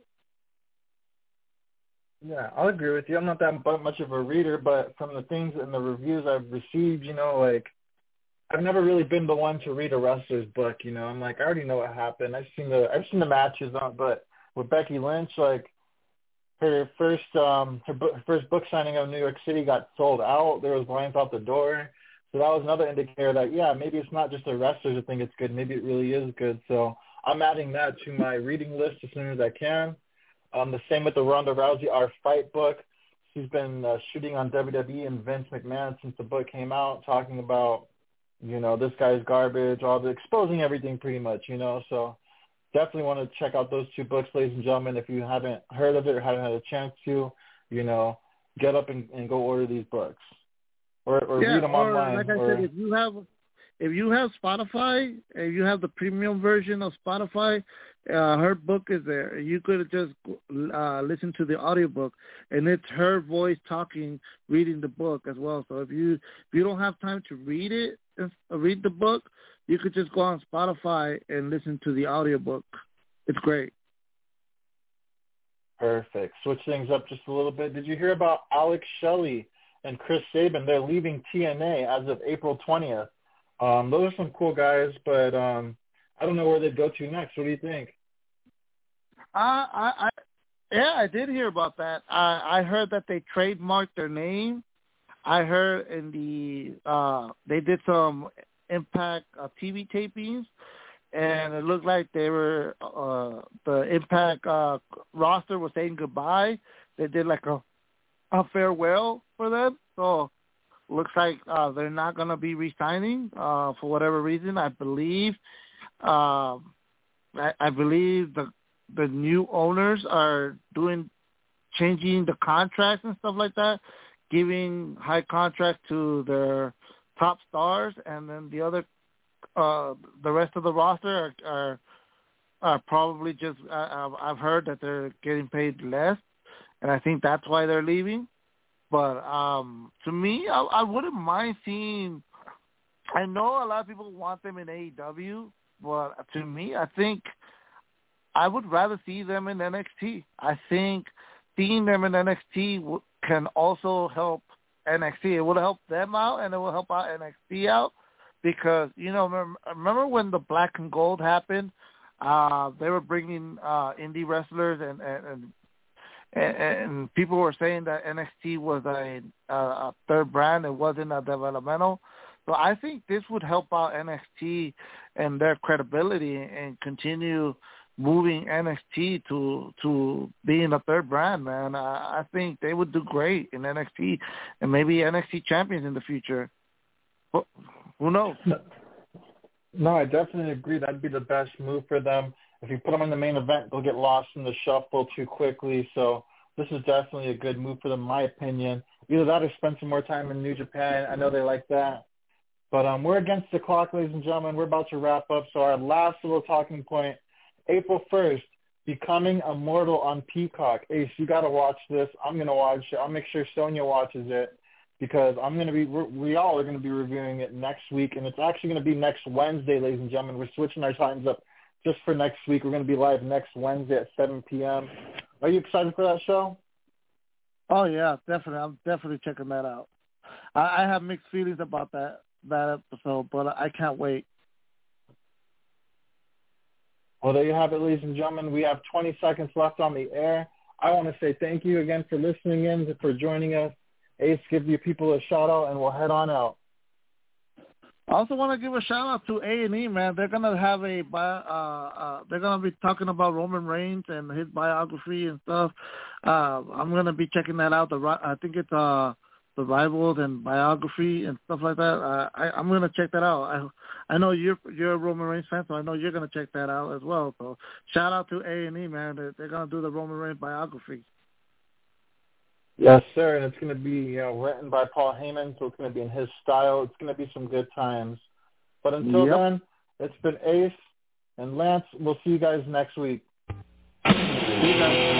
Yeah, I'll agree with you. I'm not that much of a reader, but from the things and the reviews I've received, you know, like, I've never really been the one to read a wrestler's book, you know. I'm like, I already know what happened. I've seen the I've seen the matches on, but with Becky Lynch, like, her first um her, book, her first book signing of New York City got sold out. There was lines out the door. So that was another indicator that, yeah, maybe it's not just the wrestlers that think it's good. Maybe it really is good. So I'm adding that to my reading list as soon as I can. Um, the same with the Ronda Rousey Our Fight book. She's been uh, shooting on W W E and Vince McMahon since the book came out, talking about, you know, this guy's garbage, all the exposing everything pretty much, you know. So definitely want to check out those two books, ladies and gentlemen. If you haven't heard of it or haven't had a chance to, you know, get up and, and go order these books or, or yeah, read them or, online. Like I or, said, if you have if you have Spotify, if you have the premium version of Spotify, uh, her book is there. You could just uh, listen to the audiobook, and it's her voice talking, reading the book as well. So if you if you don't have time to read it, uh, read the book, you could just go on Spotify and listen to the audiobook. It's great. Perfect. Switch things up just a little bit. Did you hear about Alex Shelley and Chris Sabin? They're leaving T N A as of April twentieth. Um, those are some cool guys, but um, I don't know where they'd go to next. What do you think? Uh, I, I, yeah, I did hear about that. I, I heard that they trademarked their name. I heard in the uh, they did some Impact uh, T V tapings, and it looked like they were uh, the Impact uh, roster was saying goodbye. They did like a a farewell for them, so looks like uh, they're not going to be re-signing uh, for whatever reason. I believe, uh, I, I believe the the new owners are doing changing the contracts and stuff like that, giving high contracts to their top stars, and then the other, uh, the rest of the roster are are, are probably just. Uh, I've heard that they're getting paid less, and I think that's why they're leaving. But um, to me, I, I wouldn't mind seeing. I know a lot of people want them in A E W, but to me, I think I would rather see them in N X T. I think seeing them in N X T w- can also help N X T. It will help them out, and it will help out N X T out because, you know, remember, remember when the Black and Gold happened? Uh, they were bringing uh, indie wrestlers and, and, and And, and people were saying that N X T was a, a, a third brand. It wasn't a developmental. So I think this would help out N X T and their credibility and continue moving N X T to to being a third brand, man. I, I think they would do great in N X T and maybe N X T champions in the future. But who knows? No, I definitely agree. That'd be the best move for them. If you put them in the main event, they'll get lost in the shuffle too quickly. So this is definitely a good move for them, in my opinion. Either that or spend some more time in New Japan. I know they like that. But um, we're against the clock, ladies and gentlemen. We're about to wrap up. So our last little talking point, April first, Becoming Immortal on Peacock. Ace, you got to watch this. I'm going to watch it. I'll make sure Sonia watches it because I'm going to be, we all are going to be reviewing it next week. And it's actually going to be next Wednesday, ladies and gentlemen. We're switching our times up just for next week. We're going to be live next Wednesday at seven p.m. Are you excited for that show? Oh, yeah, definitely. I'm definitely checking that out. I, I have mixed feelings about that, that episode, but I can't wait. Well, there you have it, ladies and gentlemen. We have twenty seconds left on the air. I want to say thank you again for listening in, for joining us. Ace, give you people a shout-out, and we'll head on out. I also want to give a shout out to A and E, man. They're gonna have a bio, uh, uh, they're gonna be talking about Roman Reigns and his biography and stuff. Uh, I'm gonna be checking that out. The I think it's uh survivals and biography and stuff like that. Uh, I, I'm gonna check that out. I I know you're you're a Roman Reigns fan, so I know you're gonna check that out as well. So shout out to A and E, man. They're, they're gonna do the Roman Reigns biography. Yes, sir, and it's going to be, you know, written by Paul Heyman, so it's going to be in his style. It's going to be some good times. But until Yep. then, it's been Ace and Lance. We'll see you guys next week. See you guys.